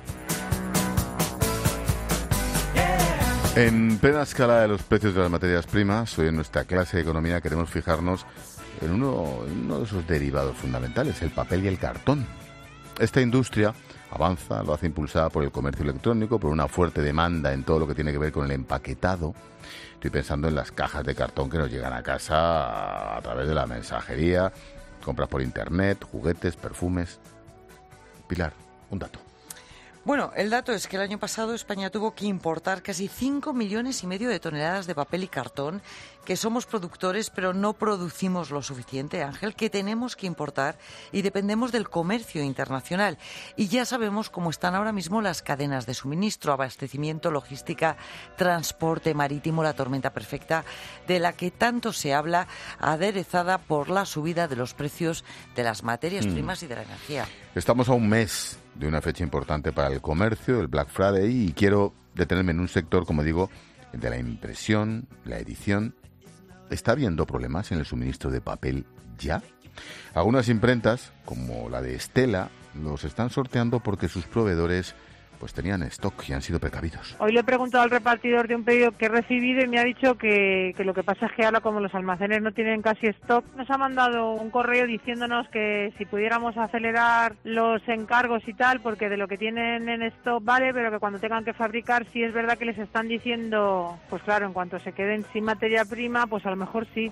En plena escala de los precios de las materias primas, hoy en nuestra clase de economía queremos fijarnos en uno de esos derivados fundamentales, el papel y el cartón. Esta industria avanza, lo hace impulsada por el comercio electrónico, por una fuerte demanda en todo lo que tiene que ver con el empaquetado. Estoy pensando en las cajas de cartón que nos llegan a casa a través de la mensajería, compras por internet, juguetes, perfumes. Pilar, un dato. Bueno, el dato es que el año pasado España tuvo que importar casi 5,5 millones de toneladas de papel y cartón, que somos productores pero no producimos lo suficiente, Ángel, que tenemos que importar y dependemos del comercio internacional. Y ya sabemos cómo están ahora mismo las cadenas de suministro, abastecimiento, logística, transporte marítimo, la tormenta perfecta, de la que tanto se habla, aderezada por la subida de los precios de las materias primas y de la energía. Estamos a un mes de una fecha importante para el comercio, el Black Friday, y quiero detenerme en un sector, como digo, el de la impresión, la edición. ¿Está habiendo problemas en el suministro de papel ya? Algunas imprentas, como la de Estela, los están sorteando porque sus proveedores pues tenían stock y han sido precavidos. Hoy le he preguntado al repartidor de un pedido que he recibido y me ha dicho que lo que pasa es que ahora, como los almacenes no tienen casi stock, nos ha mandado un correo diciéndonos que si pudiéramos acelerar los encargos y tal, porque de lo que tienen en stock vale, pero que cuando tengan que fabricar sí es verdad que les están diciendo, pues claro, en cuanto se queden sin materia prima, pues a lo mejor sí.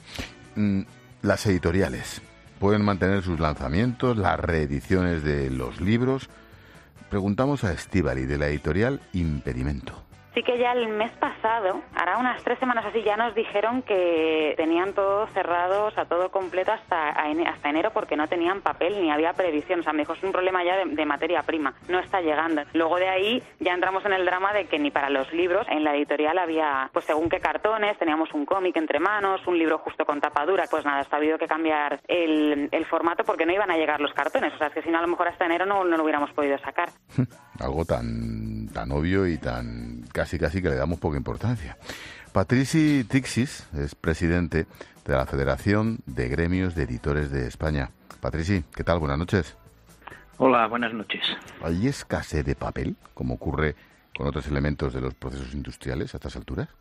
Las editoriales pueden mantener sus lanzamientos, las reediciones de los libros. Preguntamos a Estíbali, de la editorial Impedimento. Sí que ya el mes pasado, hará unas 3 semanas así, ya nos dijeron que tenían todo cerrado, o sea, todo completo hasta enero, porque no tenían papel ni había previsión. O sea, me dijo, es un problema ya de materia prima, no está llegando. Luego de ahí ya entramos en el drama de que ni para los libros en la editorial había, pues según qué cartones, teníamos un cómic entre manos, un libro justo con tapa dura. Pues nada, ha habido que cambiar el formato porque no iban a llegar los cartones. O sea, es que si no, a lo mejor hasta enero no lo hubiéramos podido sacar. Algo tan obvio y tan casi que le damos poca importancia. Patrici Trixis es presidente de la Federación de Gremios de Editores de España. Patrici, ¿qué tal? Buenas noches. Hola, buenas noches. ¿Hay escasez de papel, como ocurre con otros elementos de los procesos industriales a estas alturas?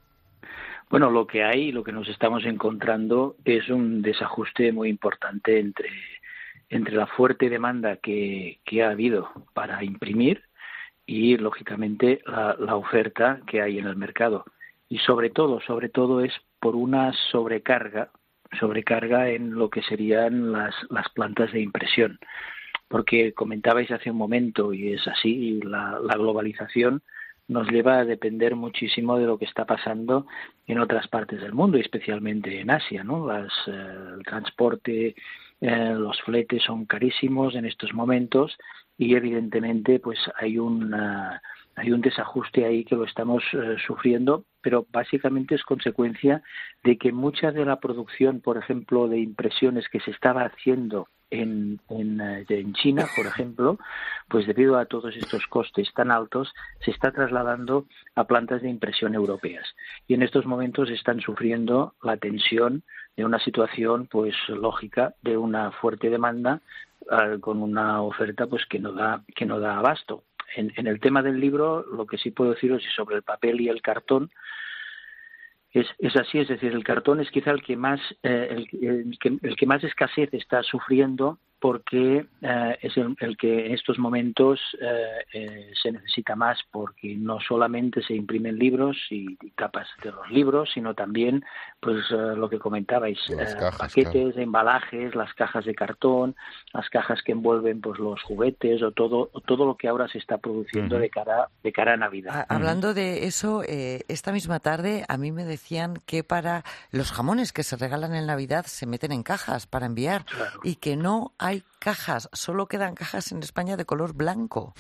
Bueno, lo que nos estamos encontrando es un desajuste muy importante entre la fuerte demanda que ha habido para imprimir y, lógicamente, la oferta que hay en el mercado. Y sobre todo es por una sobrecarga en lo que serían las plantas de impresión. Porque comentabais hace un momento, y es así, la globalización nos lleva a depender muchísimo de lo que está pasando en otras partes del mundo, y especialmente en Asia, ¿no? El transporte, los fletes son carísimos en estos momentos y evidentemente pues hay un desajuste ahí que lo estamos sufriendo, pero básicamente es consecuencia de que mucha de la producción, por ejemplo, de impresiones que se estaba haciendo en China, por ejemplo, pues debido a todos estos costes tan altos, se está trasladando a plantas de impresión europeas. Y en estos momentos están sufriendo la tensión de una situación pues lógica de una fuerte demanda con una oferta pues que no da abasto. En el tema del libro, lo que sí puedo deciros es sobre el papel y el cartón. Es así, es decir, el cartón es quizá el que más escasez está sufriendo, porque es el que en estos momentos se necesita más, porque no solamente se imprimen libros y tapas de los libros, sino también pues lo que comentabais, paquetes, embalajes, las cajas de cartón, las cajas que envuelven pues los juguetes o todo lo que ahora se está produciendo de cara a Navidad. Hablando de eso, esta misma tarde a mí me decían que para los jamones que se regalan en Navidad se meten en cajas para enviar, claro, y que no hay cajas, solo quedan cajas en España de color blanco.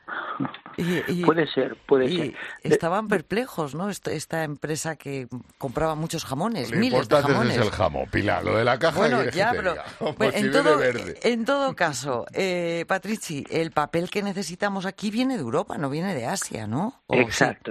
Puede ser. Estaban perplejos, ¿no? Esta empresa que compraba muchos jamones, lo miles de jamones. Es el jamón, Pilar, lo de la caja. Bueno, ya, pero en todo caso, Patrici, el papel que necesitamos aquí viene de Europa, no viene de Asia, ¿no? Exacto.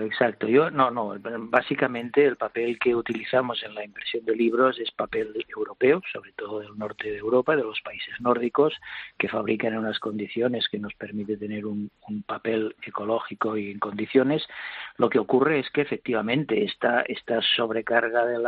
Básicamente el papel que utilizamos en la impresión de libros es papel europeo, sobre todo del norte de Europa, de los países nórdicos, que fabrican en unas condiciones que nos permite tener un papel ecológico y en condiciones. Lo que ocurre es que efectivamente esta sobrecarga de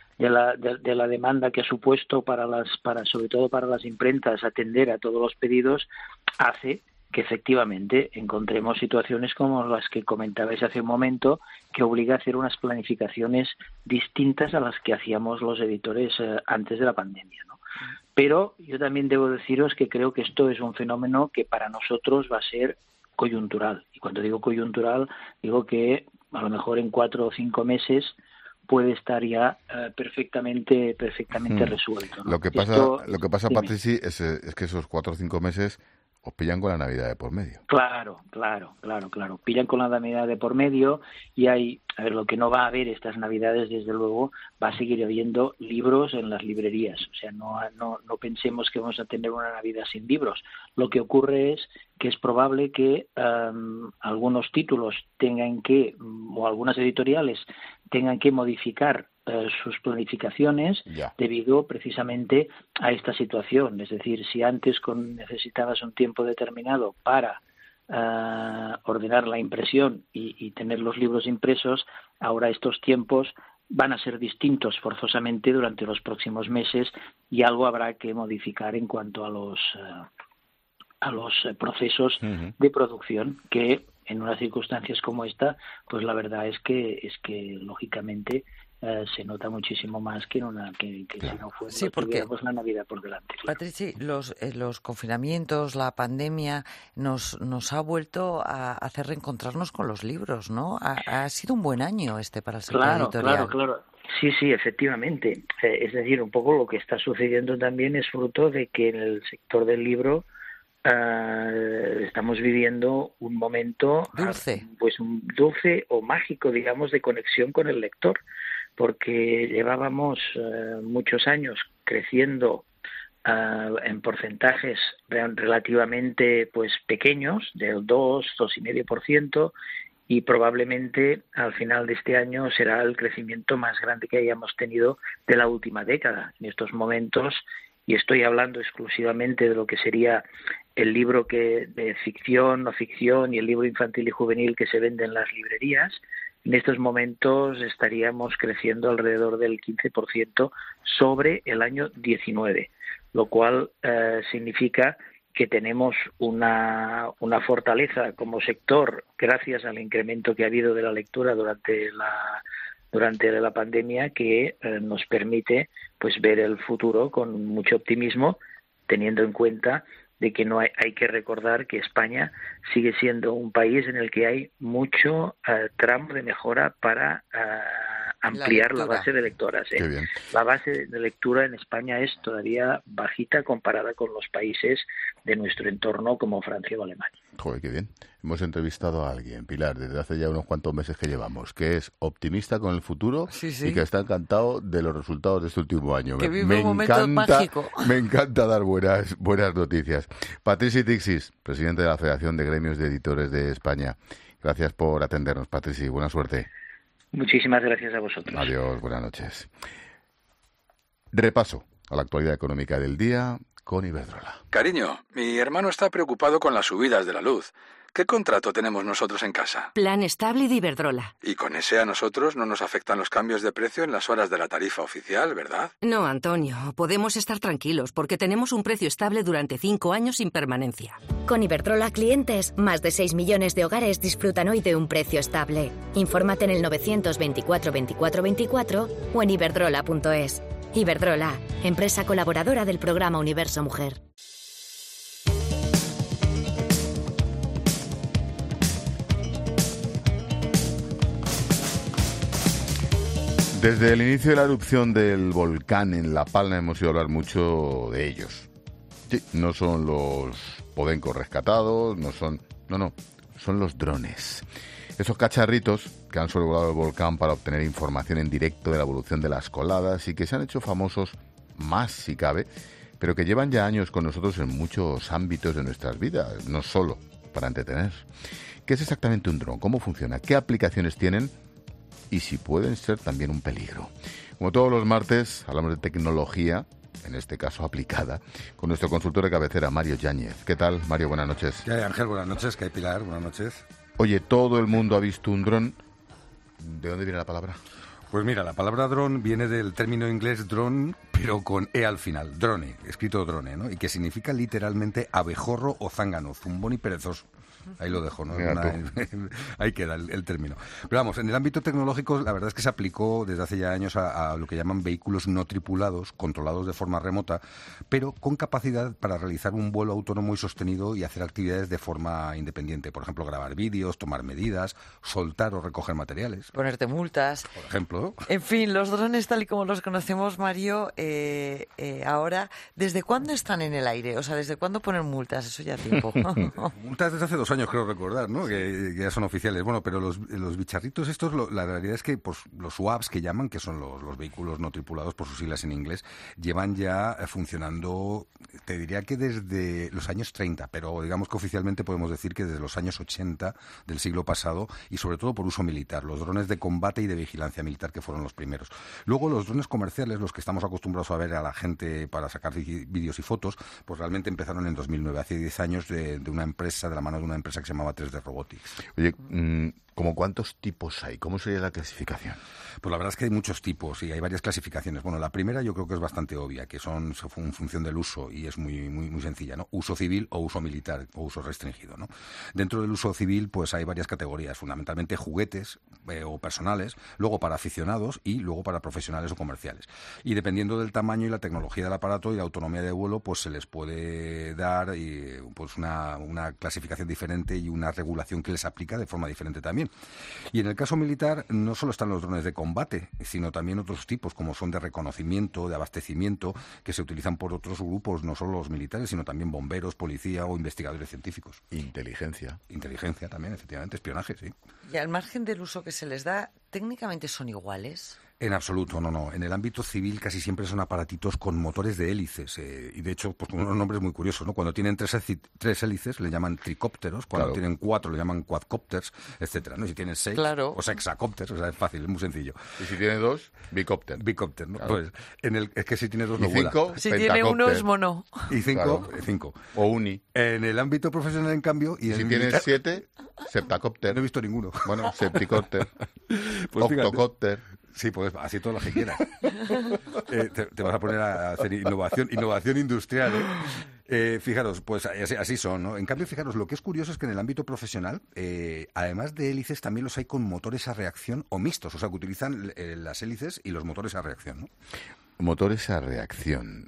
la demanda que ha supuesto sobre todo para las imprentas atender a todos los pedidos hace que efectivamente encontremos situaciones como las que comentabais hace un momento, que obliga a hacer unas planificaciones distintas a las que hacíamos los editores antes de la pandemia, ¿no? Pero yo también debo deciros que creo que esto es un fenómeno que para nosotros va a ser coyuntural. Y cuando digo coyuntural, digo que a lo mejor en 4 o 5 meses puede estar ya perfectamente resuelto, ¿no? Lo que pasa, Patrici, es que esos 4 o 5 meses os pillan con la Navidad de por medio. Claro. Pillan con la Navidad de por medio y lo que no va a haber estas Navidades, desde luego, va a seguir habiendo libros en las librerías. O sea, no pensemos que vamos a tener una Navidad sin libros. Lo que ocurre es que es probable que algunos títulos o algunas editoriales tengan que modificar sus planificaciones debido precisamente a esta situación. Es decir, si antes necesitabas un tiempo determinado para ordenar la impresión y tener los libros impresos, ahora estos tiempos van a ser distintos forzosamente durante los próximos meses y algo habrá que modificar en cuanto a los procesos de producción, que en unas circunstancias como esta, pues la verdad es que lógicamente se nota muchísimo más que claro, si no fuera tuviéramos la Navidad por delante. Claro. Patrici, los confinamientos, la pandemia nos ha vuelto a hacer reencontrarnos con los libros, ¿no? Ha sido un buen año para el sector editorial. Claro. Sí, efectivamente. Es decir, un poco lo que está sucediendo también es fruto de que en el sector del libro estamos viviendo un momento dulce o mágico, digamos, de conexión con el lector, porque llevábamos muchos años creciendo en porcentajes relativamente pues pequeños, del 2,5%, y probablemente al final de este año será el crecimiento más grande que hayamos tenido de la última década. En estos momentos, y estoy hablando exclusivamente de lo que sería el libro de ficción, no ficción, y el libro infantil y juvenil que se vende en las librerías, En estos momentos estaríamos creciendo alrededor del 15% sobre el año 19, lo cual significa que tenemos una fortaleza como sector gracias al incremento que ha habido de la lectura durante la pandemia que nos permite pues ver el futuro con mucho optimismo, teniendo en cuenta de que no hay que recordar que España sigue siendo un país en el que hay mucho tramo de mejora para ampliar la base de lectoras. Qué bien. La base de lectura en España es todavía bajita comparada con los países de nuestro entorno como Francia o Alemania. Joder, qué bien. Hemos entrevistado a alguien, Pilar, desde hace ya unos cuantos meses que llevamos, que es optimista con el futuro y que está encantado de los resultados de este último año. Que vive un momento mágico. Me encanta dar buenas noticias. Patrici Tixis, presidente de la Federación de Gremios de Editores de España. Gracias por atendernos, Patrici. Buena suerte. Muchísimas gracias a vosotros. Adiós, buenas noches. Repaso a la actualidad económica del día con Iberdrola. Cariño, mi hermano está preocupado con las subidas de la luz. ¿Qué contrato tenemos nosotros en casa? Plan estable de Iberdrola. Y con ese a nosotros no nos afectan los cambios de precio en las horas de la tarifa oficial, ¿verdad? No, Antonio, podemos estar tranquilos porque tenemos un precio estable durante 5 años sin permanencia. Con Iberdrola clientes, más de 6 millones de hogares disfrutan hoy de un precio estable. Infórmate en el 924 24 24 o en iberdrola.es. Iberdrola, empresa colaboradora del programa Universo Mujer. Desde el inicio de la erupción del volcán en La Palma hemos ido a hablar mucho de ellos. Sí, no son los podencos rescatados, son los drones. Esos cacharritos que han sobrevolado el volcán para obtener información en directo de la evolución de las coladas y que se han hecho famosos más si cabe, pero que llevan ya años con nosotros en muchos ámbitos de nuestras vidas, no solo para entretener. ¿Qué es exactamente un dron? ¿Cómo funciona? ¿Qué aplicaciones tienen? Y si pueden ser también un peligro. Como todos los martes, hablamos de tecnología, en este caso aplicada, con nuestro consultor de cabecera, Mario Yáñez. ¿Qué tal, Mario? Buenas noches. ¿Qué hay, Ángel? Buenas noches. ¿Qué hay, Pilar? Buenas noches. Oye, todo el mundo ha visto un dron. ¿De dónde viene la palabra? Pues mira, la palabra dron viene del término inglés drone, pero con E al final. Drone, escrito drone, ¿no? Y que significa literalmente abejorro o zángano, zumbón y perezoso. Ahí lo dejo, ¿no? Ahí queda el término. Pero vamos, en el ámbito tecnológico, la verdad es que se aplicó desde hace ya años a lo que llaman vehículos no tripulados, controlados de forma remota, pero con capacidad para realizar un vuelo autónomo y sostenido y hacer actividades de forma independiente. Por ejemplo, grabar vídeos, tomar medidas, soltar o recoger materiales. Ponerte multas. Por ejemplo. En fin, los drones tal y como los conocemos, Mario, ahora, ¿desde cuándo están en el aire? O sea, ¿desde cuándo ponen multas? Eso ya tiempo. Multas desde hace 2 años, creo recordar, ¿no? Que ya son oficiales. Bueno, pero los bicharritos estos, la realidad es que pues, los UAVs que llaman, que son los vehículos no tripulados, por sus siglas en inglés, llevan ya funcionando, te diría que desde los años 30, pero digamos que oficialmente podemos decir que desde los años 80 del siglo pasado y sobre todo por uso militar. Los drones de combate y de vigilancia militar que fueron los primeros. Luego los drones comerciales, los que estamos acostumbrados a ver a la gente para sacar vídeos y fotos, pues realmente empezaron en 2009, hace 10 años de una empresa, de la mano de una empresa que se llamaba 3D Robotics. Oye, ¿cómo cuántos tipos hay? ¿Cómo sería la clasificación? Pues la verdad es que hay muchos tipos y hay varias clasificaciones. Bueno, la primera yo creo que es bastante obvia, que son en función del uso y es muy sencilla, ¿no? Uso civil o uso militar o uso restringido, ¿no? Dentro del uso civil pues hay varias categorías, fundamentalmente juguetes o personales, luego para aficionados y luego para profesionales o comerciales. Y dependiendo del tamaño y la tecnología del aparato y la autonomía de vuelo, pues se les puede dar pues una clasificación diferente y una regulación que les aplica de forma diferente también. Y en el caso militar no solo están los drones de combate, sino también otros tipos como son de reconocimiento, de abastecimiento, que se utilizan por otros grupos, no solo los militares, sino también bomberos, policía o investigadores científicos. Inteligencia también, efectivamente, espionaje, sí. Y al margen del uso que se les da, ¿técnicamente son iguales? En absoluto, no. En el ámbito civil casi siempre son aparatitos con motores de hélices y de hecho pues con unos nombres muy curiosos, ¿no? Cuando tienen 3 hélices le llaman tricópteros, cuando tienen 4 le llaman quadcópteros, etcétera, ¿no? Y si tienen 6 o sexacópteros, o sea, es fácil, es muy sencillo. Y si tiene 2, bicóptero. Bicóptero, ¿no? Claro. Pues es que si tiene 2 no vuela. Si tiene 1 es mono. Y 5, 5. O uni. En el ámbito profesional, en cambio... Y si tienes 7, septacóptero. No he visto ninguno. Bueno, septicóptero. Pues Octocópter. Sí, pues así todo lo que quieras. Te vas a poner a hacer innovación industrial, ¿eh? Fijaros, pues así son, ¿no? En cambio, fijaros, lo que es curioso es que en el ámbito profesional, además de hélices, también los hay con motores a reacción o mixtos, o sea, que utilizan las hélices y los motores a reacción, ¿no? Motores a reacción.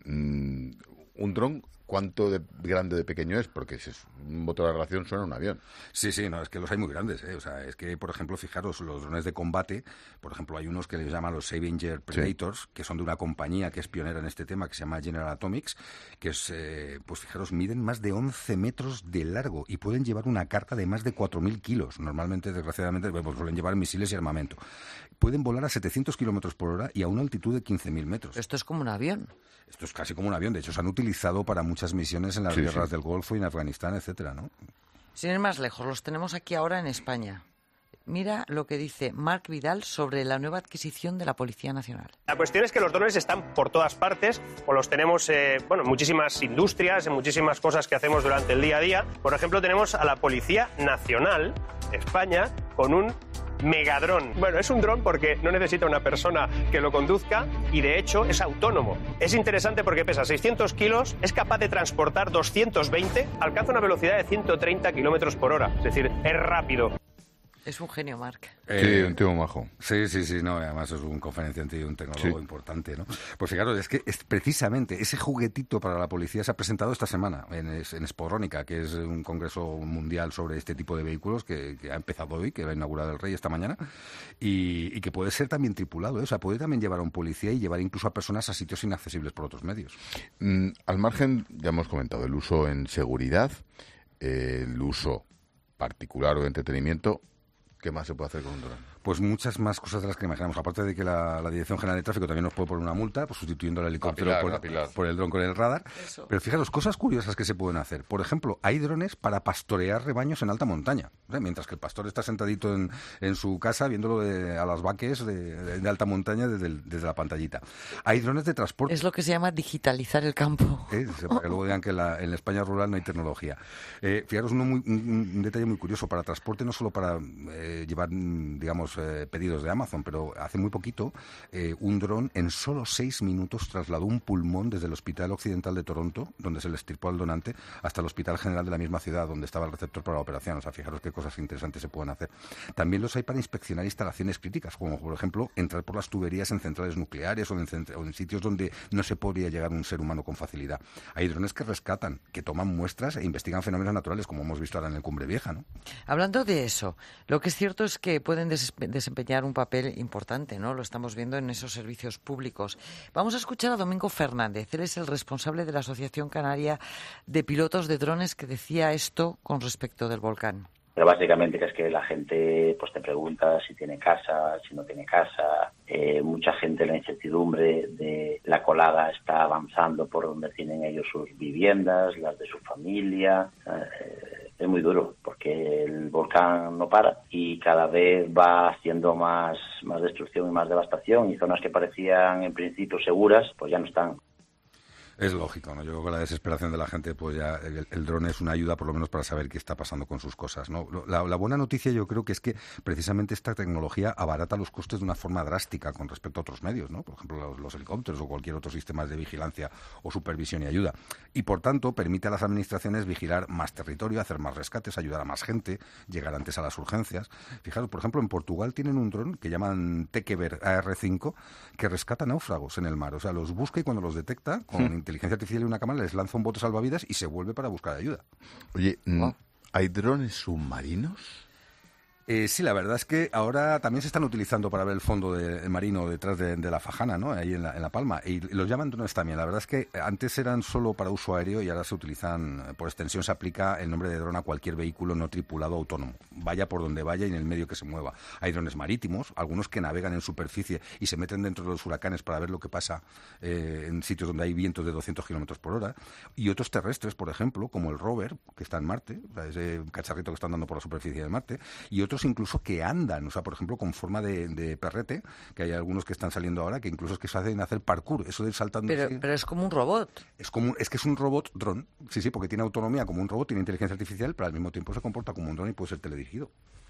Un dron, ¿cuánto de grande de pequeño es? Porque si es un motor a reacción suena un avión. Sí, no, es que los hay muy grandes, ¿eh? O sea, es que, por ejemplo, fijaros, los drones de combate, por ejemplo, hay unos que les llaman los Savinger Predators, sí, que son de una compañía que es pionera en este tema, que se llama General Atomics, que es, pues fijaros, miden más de 11 metros de largo y pueden llevar una carga de más de 4.000 kilos. Normalmente, desgraciadamente, pues suelen llevar misiles y armamento. Pueden volar a 700 kilómetros por hora y a una altitud de 15.000 metros. Esto es como un avión. Esto es casi como un avión. De hecho, se han utilizado para muchas misiones en las guerras del Golfo y en Afganistán, etcétera, ¿no? Sin ir más lejos, los tenemos aquí ahora en España. Mira lo que dice Marc Vidal sobre la nueva adquisición de la Policía Nacional. La cuestión es que los drones están por todas partes, o los tenemos en muchísimas industrias, en muchísimas cosas que hacemos durante el día a día. Por ejemplo, tenemos a la Policía Nacional de España con un megadrón. Bueno, es un dron porque no necesita una persona que lo conduzca y de hecho es autónomo. Es interesante porque pesa 600 kilos, es capaz de transportar 220, alcanza una velocidad de 130 kilómetros por hora. Es decir, es rápido. Es un genio, Marc. Sí, un tío majo. Sí, no, además es un conferenciante y un tecnólogo importante, ¿no? Pues fijaros, es que precisamente ese juguetito para la policía se ha presentado esta semana en Sporrónica, que es un congreso mundial sobre este tipo de vehículos que ha empezado hoy, que va a inaugurar el Rey esta mañana, y que puede ser también tripulado, ¿eh? O sea, puede también llevar a un policía y llevar incluso a personas a sitios inaccesibles por otros medios. Al margen, ya hemos comentado, el uso en seguridad, el uso particular o de entretenimiento. ¿Qué más se puede hacer con un dron? Pues muchas más cosas de las que imaginamos. Aparte de que la Dirección General de Tráfico también nos puede poner una multa, pues sustituyendo el helicóptero por el dron con el radar. Eso. Pero fijaros, cosas curiosas que se pueden hacer. Por ejemplo, hay drones para pastorear rebaños en alta montaña, ¿eh? Mientras que el pastor está sentadito en su casa viéndolo a las vaques de alta montaña desde la pantallita. Hay drones de transporte. Es lo que se llama digitalizar el campo. Para que luego digan que en la España rural no hay tecnología. Fijaros, un detalle muy curioso. Para transporte, no solo para llevar, digamos, pedidos de Amazon, pero hace muy poquito un dron en solo 6 minutos trasladó un pulmón desde el Hospital Occidental de Toronto, donde se le extirpó al donante, hasta el Hospital General de la misma ciudad, donde estaba el receptor para la operación. O sea, fijaros qué cosas interesantes se pueden hacer. También los hay para inspeccionar instalaciones críticas, como por ejemplo entrar por las tuberías en centrales nucleares o en sitios donde no se podría llegar un ser humano con facilidad. Hay drones que rescatan, que toman muestras e investigan fenómenos naturales, como hemos visto ahora en el Cumbre Vieja, ¿no? Hablando de eso, lo que es cierto es que pueden desempeñar un papel importante, ¿no? Lo estamos viendo en esos servicios públicos. Vamos a escuchar a Domingo Fernández. Él es el responsable de la Asociación Canaria de Pilotos de Drones, que decía esto con respecto del volcán. Pero básicamente que es que la gente pues te pregunta si tiene casa, si no tiene casa. Mucha gente, la incertidumbre de la colada está avanzando por donde tienen ellos sus viviendas, las de su familia. Es muy duro porque el volcán no para y cada vez va haciendo más destrucción y más devastación, y zonas que parecían en principio seguras pues ya no están. Es lógico, ¿no? Yo creo que la desesperación de la gente, pues ya el dron es una ayuda por lo menos para saber qué está pasando con sus cosas, ¿no? La buena noticia yo creo que es que precisamente esta tecnología abarata los costes de una forma drástica con respecto a otros medios, ¿no? Por ejemplo, los helicópteros o cualquier otro sistema de vigilancia o supervisión y ayuda. Y por tanto permite a las administraciones vigilar más territorio, hacer más rescates, ayudar a más gente, llegar antes a las urgencias. Fijaros, por ejemplo, en Portugal tienen un dron que llaman Tekever AR5 que rescata náufragos en el mar. O sea, los busca y cuando los detecta con inteligencia artificial y una cámara les lanza un bote salvavidas y se vuelve para buscar ayuda. Oye, ¿hay drones submarinos? Sí, la verdad es que ahora también se están utilizando para ver el fondo marino detrás de la Fajana, ¿no? Ahí en La Palma. Y los llaman drones también. La verdad es que antes eran solo para uso aéreo y ahora se utilizan, por extensión se aplica el nombre de dron a cualquier vehículo no tripulado autónomo. Vaya por donde vaya y en el medio que se mueva. Hay drones marítimos, algunos que navegan en superficie y se meten dentro de los huracanes para ver lo que pasa en sitios donde hay vientos de 200 kilómetros por hora. Y otros terrestres, por ejemplo, como el rover, que está en Marte, ese cacharrito que está andando por la superficie de Marte, y otros incluso que andan, o sea, por ejemplo, con forma de perrete, que hay algunos que están saliendo ahora, que incluso es que se hacen hacer parkour, eso de ir saltando. Pero es como un robot. Es que es un robot dron, sí, porque tiene autonomía como un robot, tiene inteligencia artificial, pero al mismo tiempo se comporta como un dron y puede ser teledirigido.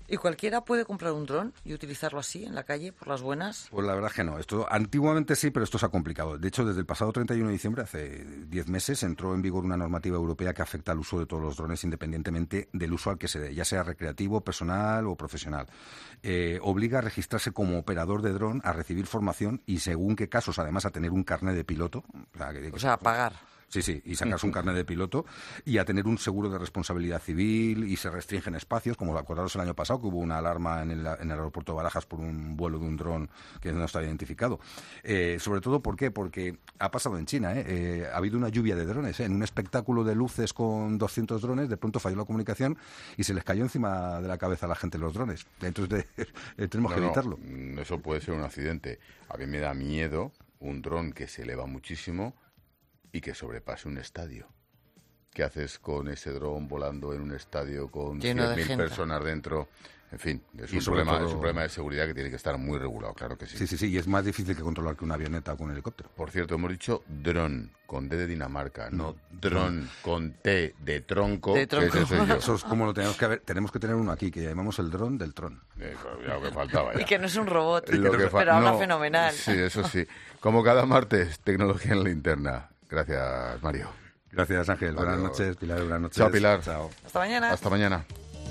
¿Y cualquiera puede comprar un dron y utilizarlo así en la calle, por las buenas? Pues la verdad es que no. Esto antiguamente sí, pero esto se ha complicado. De hecho, desde el pasado 31 de diciembre, hace 10 meses, entró en vigor una normativa europea que afecta al uso de todos los drones independientemente del uso al que se dé, ya sea recreativo, personal o profesional. Obliga a registrarse como operador de dron, a recibir formación y, según qué casos, además, a tener un carnet de piloto. O sea, a pagar. Sí, y sacarse un carnet de piloto y a tener un seguro de responsabilidad civil, y se restringen espacios, como acordaros el año pasado, que hubo una alarma en el aeropuerto de Barajas por un vuelo de un dron que no estaba identificado. Sobre todo, ¿por qué? Porque ha pasado en China, ha habido una lluvia de drones, en un espectáculo de luces con 200 drones, de pronto falló la comunicación y se les cayó encima de la cabeza a la gente los drones. Entonces tenemos que evitarlo. No, eso puede ser un accidente. A mí me da miedo un dron que se eleva muchísimo y que sobrepase un estadio. ¿Qué haces con ese dron volando en un estadio con 100.000 personas dentro? En fin, es un problema de seguridad que tiene que estar muy regulado, claro que sí. Sí, y es más difícil que controlar que una avioneta o que un helicóptero. Por cierto, hemos dicho dron, con D de Dinamarca, no dron, con T de tronco. De tronco. Eso es como lo tenemos que ver. Tenemos que tener uno aquí, que llamamos el dron del tron. Ya lo que faltaba ya. Y que no es un robot, pero habla fenomenal. Sí, eso sí. Como cada martes, tecnología en la linterna. Gracias, Mario. Gracias, Ángel. Buenas noches, Pilar. Buenas noches. Chao, Pilar. Chao. Hasta mañana. Hasta mañana.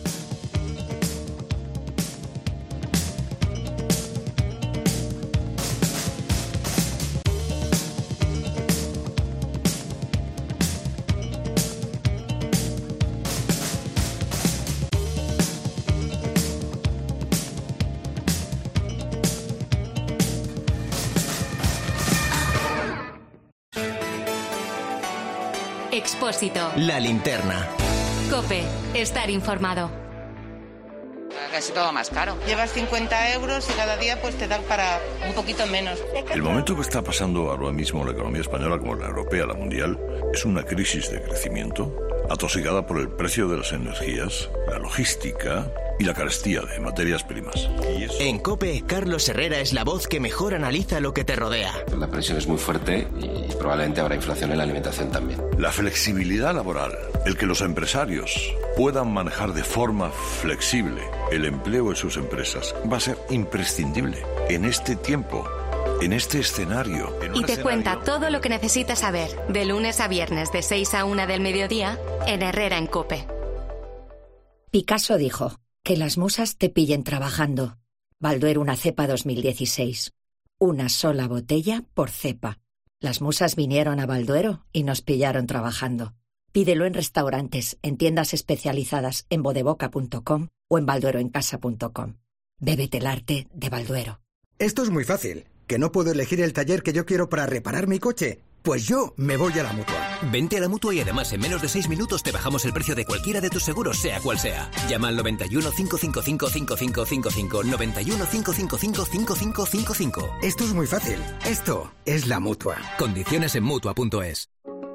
Expósito. La linterna. COPE. Estar informado. Casi todo más caro. Llevas 50 euros y cada día pues te dan para un poquito menos. El momento que está pasando ahora mismo la economía española, como la europea, la mundial, es una crisis de crecimiento atosigada por el precio de las energías, la logística y la carestía de materias primas. En COPE, Carlos Herrera es la voz que mejor analiza lo que te rodea. La presión es muy fuerte y probablemente habrá inflación en la alimentación también. La flexibilidad laboral, el que los empresarios puedan manejar de forma flexible el empleo en sus empresas, va a ser imprescindible en este tiempo, en este escenario. Y te cuenta todo lo que necesitas saber, de lunes a viernes de 6 a 1 del mediodía, en Herrera en COPE. Picasso dijo: que las musas te pillen trabajando. Balduero, una cepa 2016. Una sola botella por cepa. Las musas vinieron a Balduero y nos pillaron trabajando. Pídelo en restaurantes, en tiendas especializadas, en bodeboca.com o en baldueroencasa.com. Bébete el arte de Balduero. Esto es muy fácil. ¿Que no puedo elegir el taller que yo quiero para reparar mi coche? Pues yo me voy a la Mutua. Vente a la Mutua y además en menos de 6 minutos te bajamos el precio de cualquiera de tus seguros, sea cual sea. Llama al 91 555 5555. 91 555 5555. Esto es muy fácil. Esto es la Mutua. Condiciones en Mutua.es.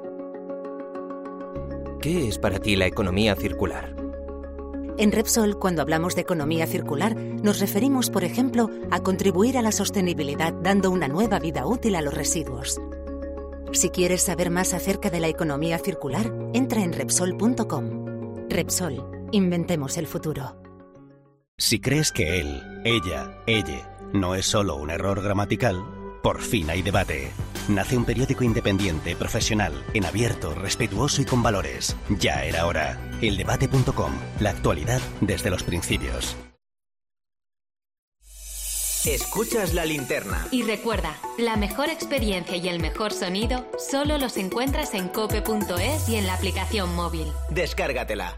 ¿Qué es para ti la economía circular? En Repsol, cuando hablamos de economía circular, nos referimos, por ejemplo, a contribuir a la sostenibilidad dando una nueva vida útil a los residuos. Si quieres saber más acerca de la economía circular, entra en Repsol.com. Repsol, inventemos el futuro. Si crees que él, ella no es solo un error gramatical, por fin hay debate. Nace un periódico independiente, profesional, en abierto, respetuoso y con valores. Ya era hora. Eldebate.com. La actualidad desde los principios. Escuchas la linterna. Y recuerda, la mejor experiencia y el mejor sonido solo los encuentras en cope.es y en la aplicación móvil. Descárgatela.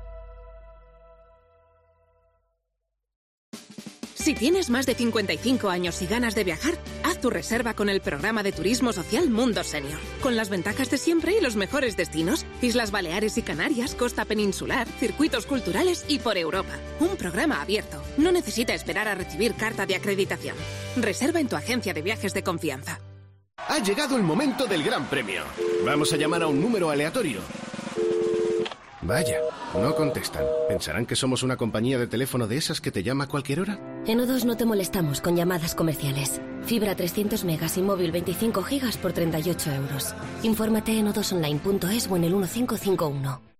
Si tienes más de 55 años y ganas de viajar, haz tu reserva con el programa de turismo social Mundo Senior. Con las ventajas de siempre y los mejores destinos. Islas Baleares y Canarias, costa peninsular, circuitos culturales y por Europa. Un programa abierto. No necesita esperar a recibir carta de acreditación. Reserva en tu agencia de viajes de confianza. Ha llegado el momento del gran premio. Vamos a llamar a un número aleatorio. Vaya, no contestan. ¿Pensarán que somos una compañía de teléfono de esas que te llama a cualquier hora? En O2 no te molestamos con llamadas comerciales. Fibra 300 megas y móvil 25 gigas por 38 euros. Infórmate en o2online.es o en el 1551.